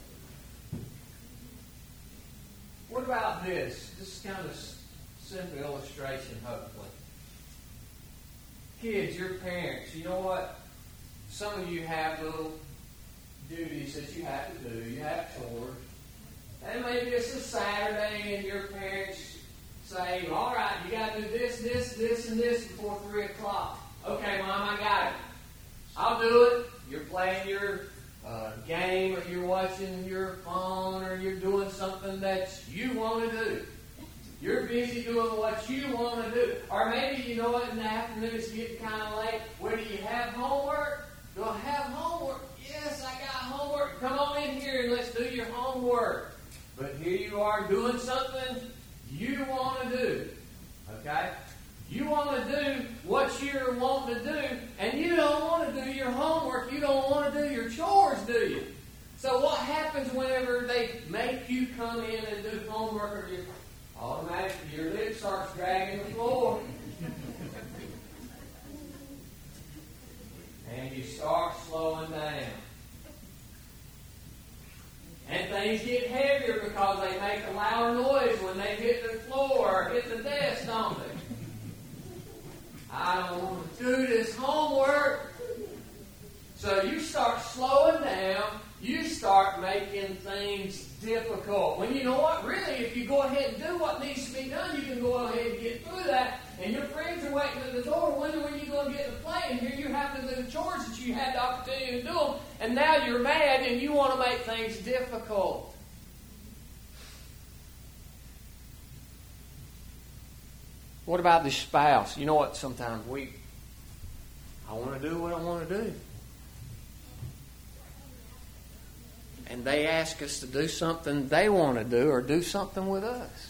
What about this? This is kind of a simple illustration, hopefully. Kids, your parents, you know what? Some of you have little duties that you have to do. You have chores. And maybe it's a Saturday and your parents say, all right, you got to do this, this, this, and this before three o'clock. Okay, Mom, I got it. I'll do it. You're playing your uh, game, or you're watching your phone, or you're doing something that you want to do. You're busy doing what you want to do. Or maybe, you know what, in the afternoon it's getting kind of late. Well, do you have homework? Do I have homework? Yes, I got homework. Come on in here and let's do your homework. But here you are doing something you want to do. Okay? You want to do what you're wanting to do, and you don't want to do your homework. You don't want to do your chores, do you? So what happens whenever they make you come in and do homework, or you automatically your lip starts dragging the floor? And you start slowing down. And things get heavier because they make a louder noise when they hit the floor or hit the desk, don't they? I don't want to do this homework. So you start slowing down. You start making things difficult. When you know what, really, if you go ahead and do what needs to be done, you can go ahead and get through that. And your friends are waiting at the door, wondering when you're going to get to play. And here you have to do the chores that you had the opportunity to do them. And now you're mad and you want to make things difficult. What about the spouse? You know what? Sometimes we, I want to do what I want to do. And they ask us to do something they want to do or do something with us.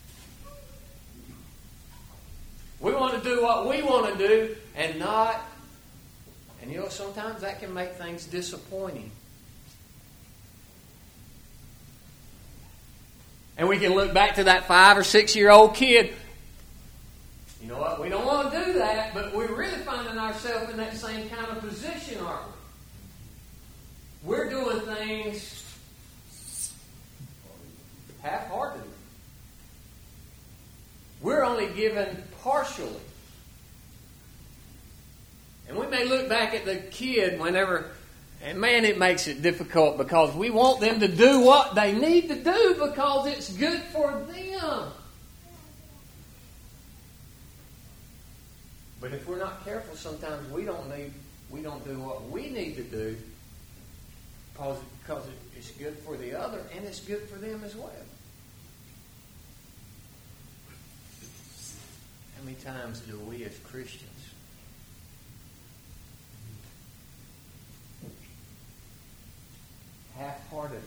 We want to do what we want to do and not. And you know, sometimes that can make things disappointing. And we can look back to that five or six year old kid. You know what? We don't want to do that, but we're really finding ourselves in that same kind of position, aren't we? We're doing things half-heartedly. We're only given partially. And we may look back at the kid whenever, and man, it makes it difficult because we want them to do what they need to do because it's good for them. But if we're not careful, sometimes we don't need, we don't do what we need to do because, because it's good for the other and it's good for them as well. How many times do we as Christians half-heartedly?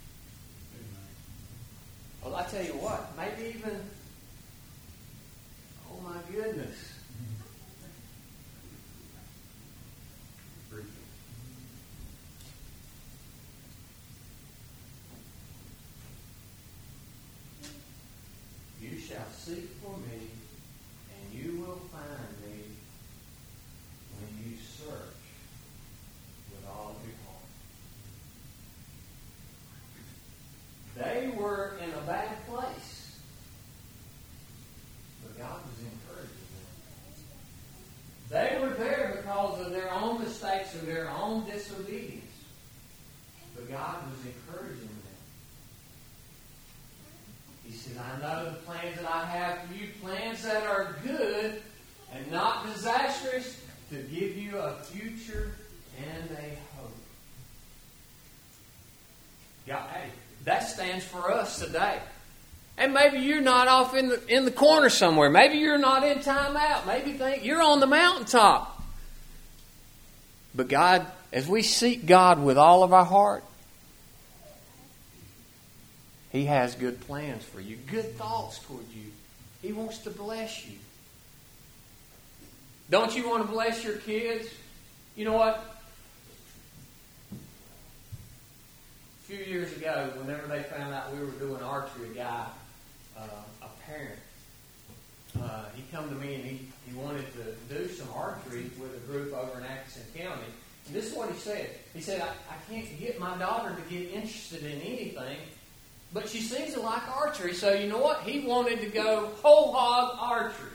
Well, I tell you what, maybe even, oh my goodness. You shall seek for me, and you will find me when you search with all of your heart. They were in a bad place, but God was encouraging them. They were there because of their own mistakes or their own disobedience, but God was encouraging them. He said, I know the plans that I have for you, plans that are good and not disastrous, to give you a future and a hope. God, hey, that stands for us today. And maybe you're not off in the in the corner somewhere. Maybe you're not in time out. Maybe think you're on the mountaintop. But God, as we seek God with all of our heart, He has good plans for you, good thoughts toward you. He wants to bless you. Don't you want to bless your kids? You know what? A few years ago, whenever they found out we were doing archery, a guy, uh, a parent, uh, he come to me and he, he wanted to do some archery with a group over in Atkinson County. And this is what he said. He said, I, I can't get my daughter to get interested in anything, but she seems to like archery, so you know what? He wanted to go whole hog archery.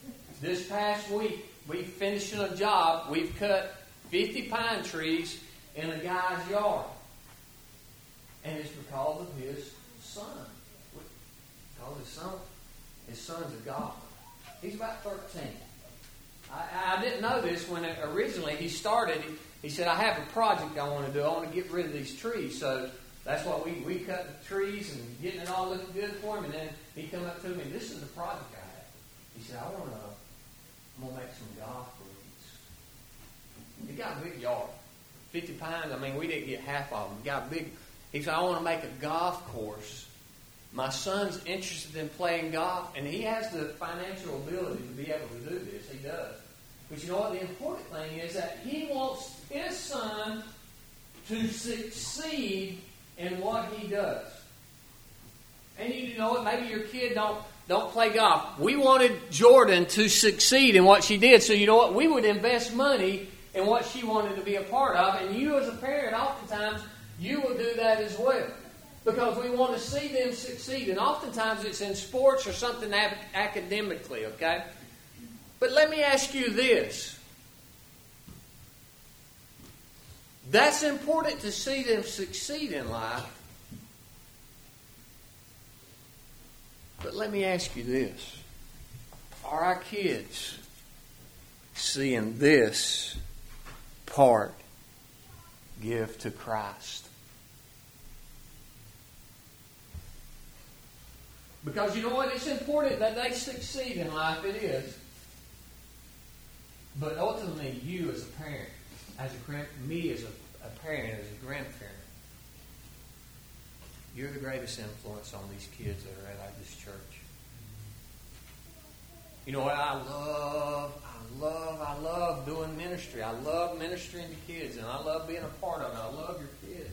This past week, we finished a job. We've cut fifty pine trees in a guy's yard. And it's because of his son. Because his son, his son's a golfer. He's about thirteen. I, I didn't know this when it, originally he started. He, he said, I have a project I want to do. I want to get rid of these trees. So that's why we, we cut the trees and getting it all looking good for him. And then he come up to me, this is the project I have. He said, I want to, I'm going to make some golf greens. He got a big yard. fifty pines, I mean, we didn't get half of them. He got a big, he said, I want to make a golf course. My son's interested in playing golf, and he has the financial ability to be able to do this. He does. But you know what? The important thing is that he wants his son to succeed in what he does. And you know what? Maybe your kid don't don't play golf. We wanted Jordan to succeed in what she did. So you know what? We would invest money in what she wanted to be a part of. And you as a parent, oftentimes, you will do that as well. Because we want to see them succeed. And oftentimes it's in sports or something academically, okay? But let me ask you this. That's important to see them succeed in life. But let me ask you this. Are our kids seeing this part give to Christ? Because you know what? It's important that they succeed in life. It is. But ultimately, you as a parent, as a grand, me as a, a parent, as a grandparent, you're the greatest influence on these kids that are at this church. You know what? I love, I love, I love doing ministry. I love ministering to kids, and I love being a part of it. I love your kids.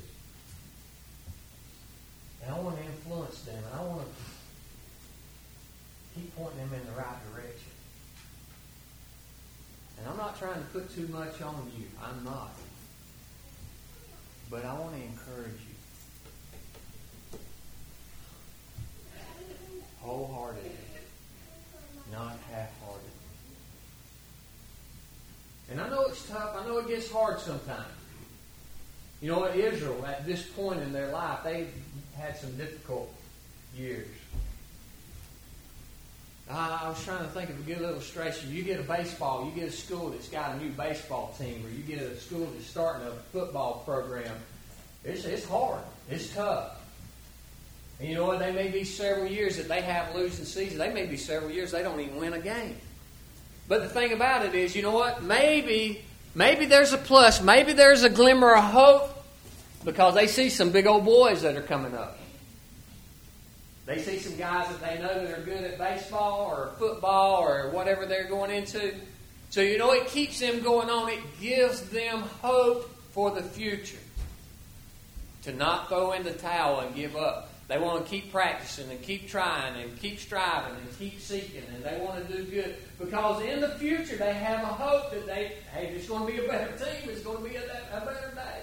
And I want to influence them, and I want to keep pointing them in the right direction. And I'm not trying to put too much on you. I'm not. But I want to encourage you. Wholeheartedly. Not half-hearted. And I know it's tough. I know it gets hard sometimes. You know what? Israel, at this point in their life, they had some difficult years. Uh, I was trying to think of a good illustration. You get a baseball, you get a school that's got a new baseball team, or you get a school that's starting a football program. It's, it's hard. It's tough. And you know what? They may be several years that they have losing season. They may be several years they don't even win a game. But the thing about it is, you know what? Maybe, maybe there's a plus. Maybe there's a glimmer of hope because they see some big old boys that are coming up. They see some guys that they know that are good at baseball or football or whatever they're going into. So, you know, it keeps them going on. It gives them hope for the future. To not throw in the towel and give up. They want to keep practicing and keep trying and keep striving and keep seeking. And they want to do good. Because in the future, they have a hope that they, hey, it's going to be a better team. It's going to be a, a better day.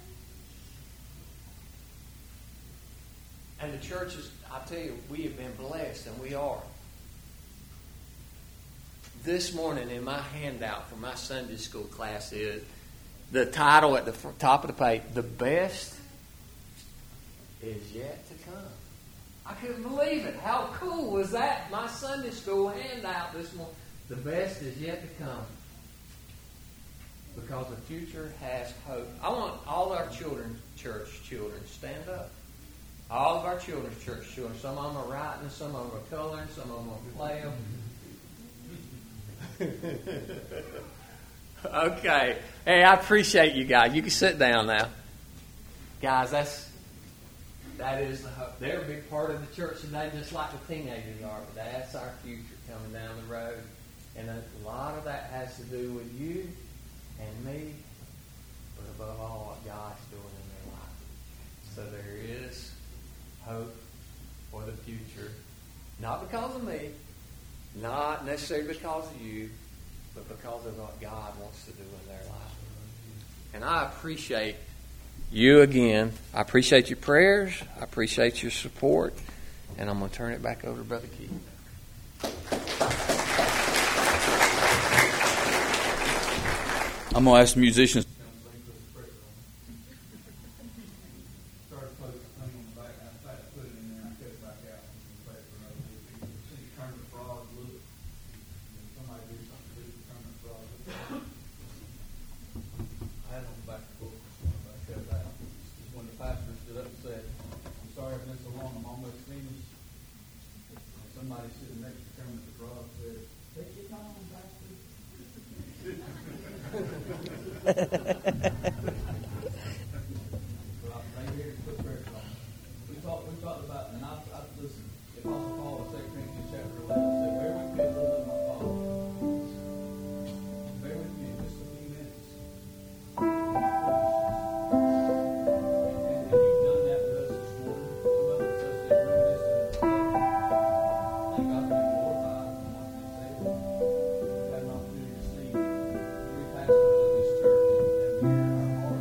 And the church is, I tell you, we have been blessed, and we are. This morning in my handout for my Sunday school class is the title at the top of the page, The Best is Yet to Come. I couldn't believe it. How cool was that? My Sunday school handout this morning. The best is yet to come. Because the future has hope. I want all our children, church children, stand up. All of our children's church children. Some of them are writing, some of them are coloring, some of them are playing. Okay. Hey, I appreciate you guys. You can sit down now. Guys, that's that is the hope. They're a big part of the church today, just like the teenagers are. But that's our future coming down the road. And a lot of that has to do with you and me, but above all, what God's doing in their life. So there is hope for the future. Not because of me, not necessarily because of you, but because of what God wants to do in their life. And I appreciate you again. I appreciate your prayers. I appreciate your support. And I'm going to turn it back over to Brother Keith. I'm going to ask the musicians. I'm almost finished. And somebody sitting next to him at the cross said, "Take your time, Pastor." So I right here to put pressure on. We talked. We talked about, and I, I listen. The Apostle Paul in Second Corinthians chapter eleven said, "Bear with me a little bit, my father. Bear with me just a few minutes." Thank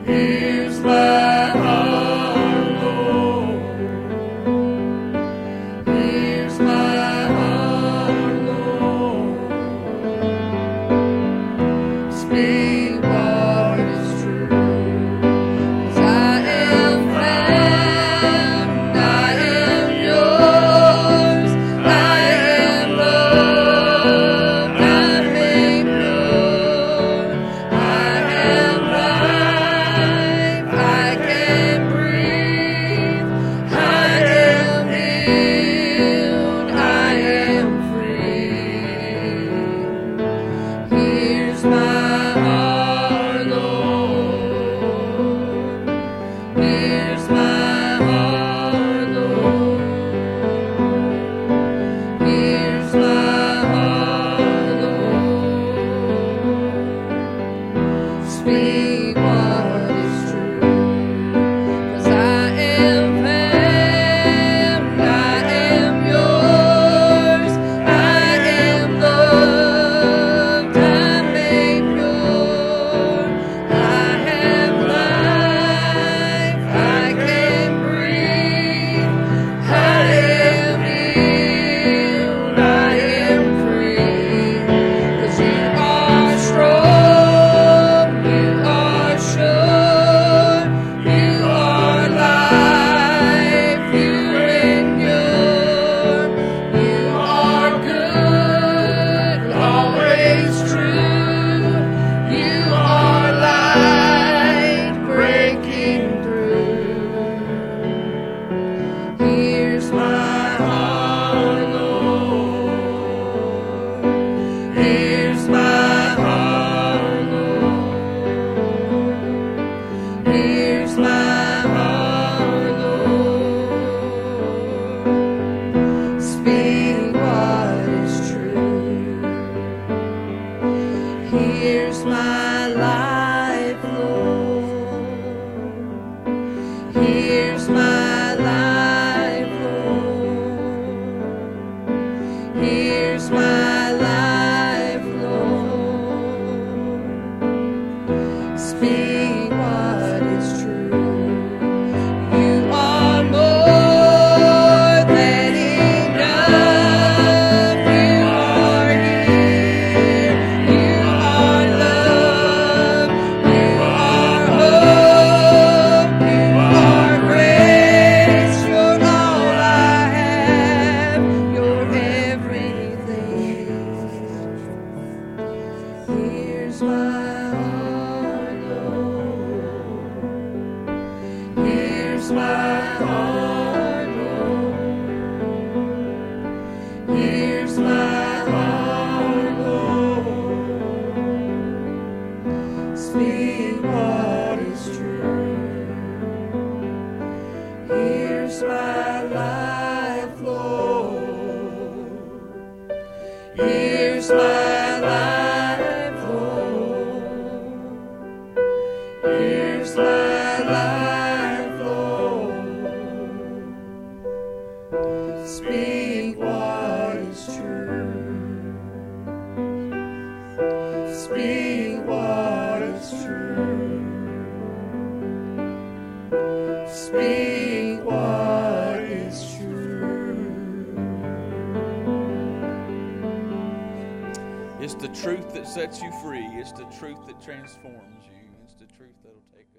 Here's my heart, Lord. Here's my heart, Lord. Speak what is true. 'Cause I am found, I am yours. I am loved, I'm made pure. I am life, I can breathe. I am healed, I am free. Here's my heart, Lord. Here's my heart, Lord. Here's my heart, Lord. Speak what is true. 'Cause I am found, I am yours. I am loved, I'm made pure. I have life, I can breathe. I am healed, I am free. 'Cause you are strong, you are sure, you are life, you endure. You are good, always true. You are light breaking through. Here's my heart, Lord. Here's my heart, Lord. Here's my heart, Lord. Speak what is true. Here's my life, Lord. Here's my life, Lord. Here's my life, Lord. Speak what is true. You are more than enough. You are here. You are love. You are hope. You are grace. You're all I have. You're everything. Here's my heart, Lord. Here's my heart, Lord. Here's my heart, Lord. Speak what is true. Here's my life, Lord. Here's my life, Lord. Here's my life, Lord. Speak what is true. Speak what is true. Speak what is true. It's the truth that sets you free. It's the truth that transforms you. It's the truth that'll take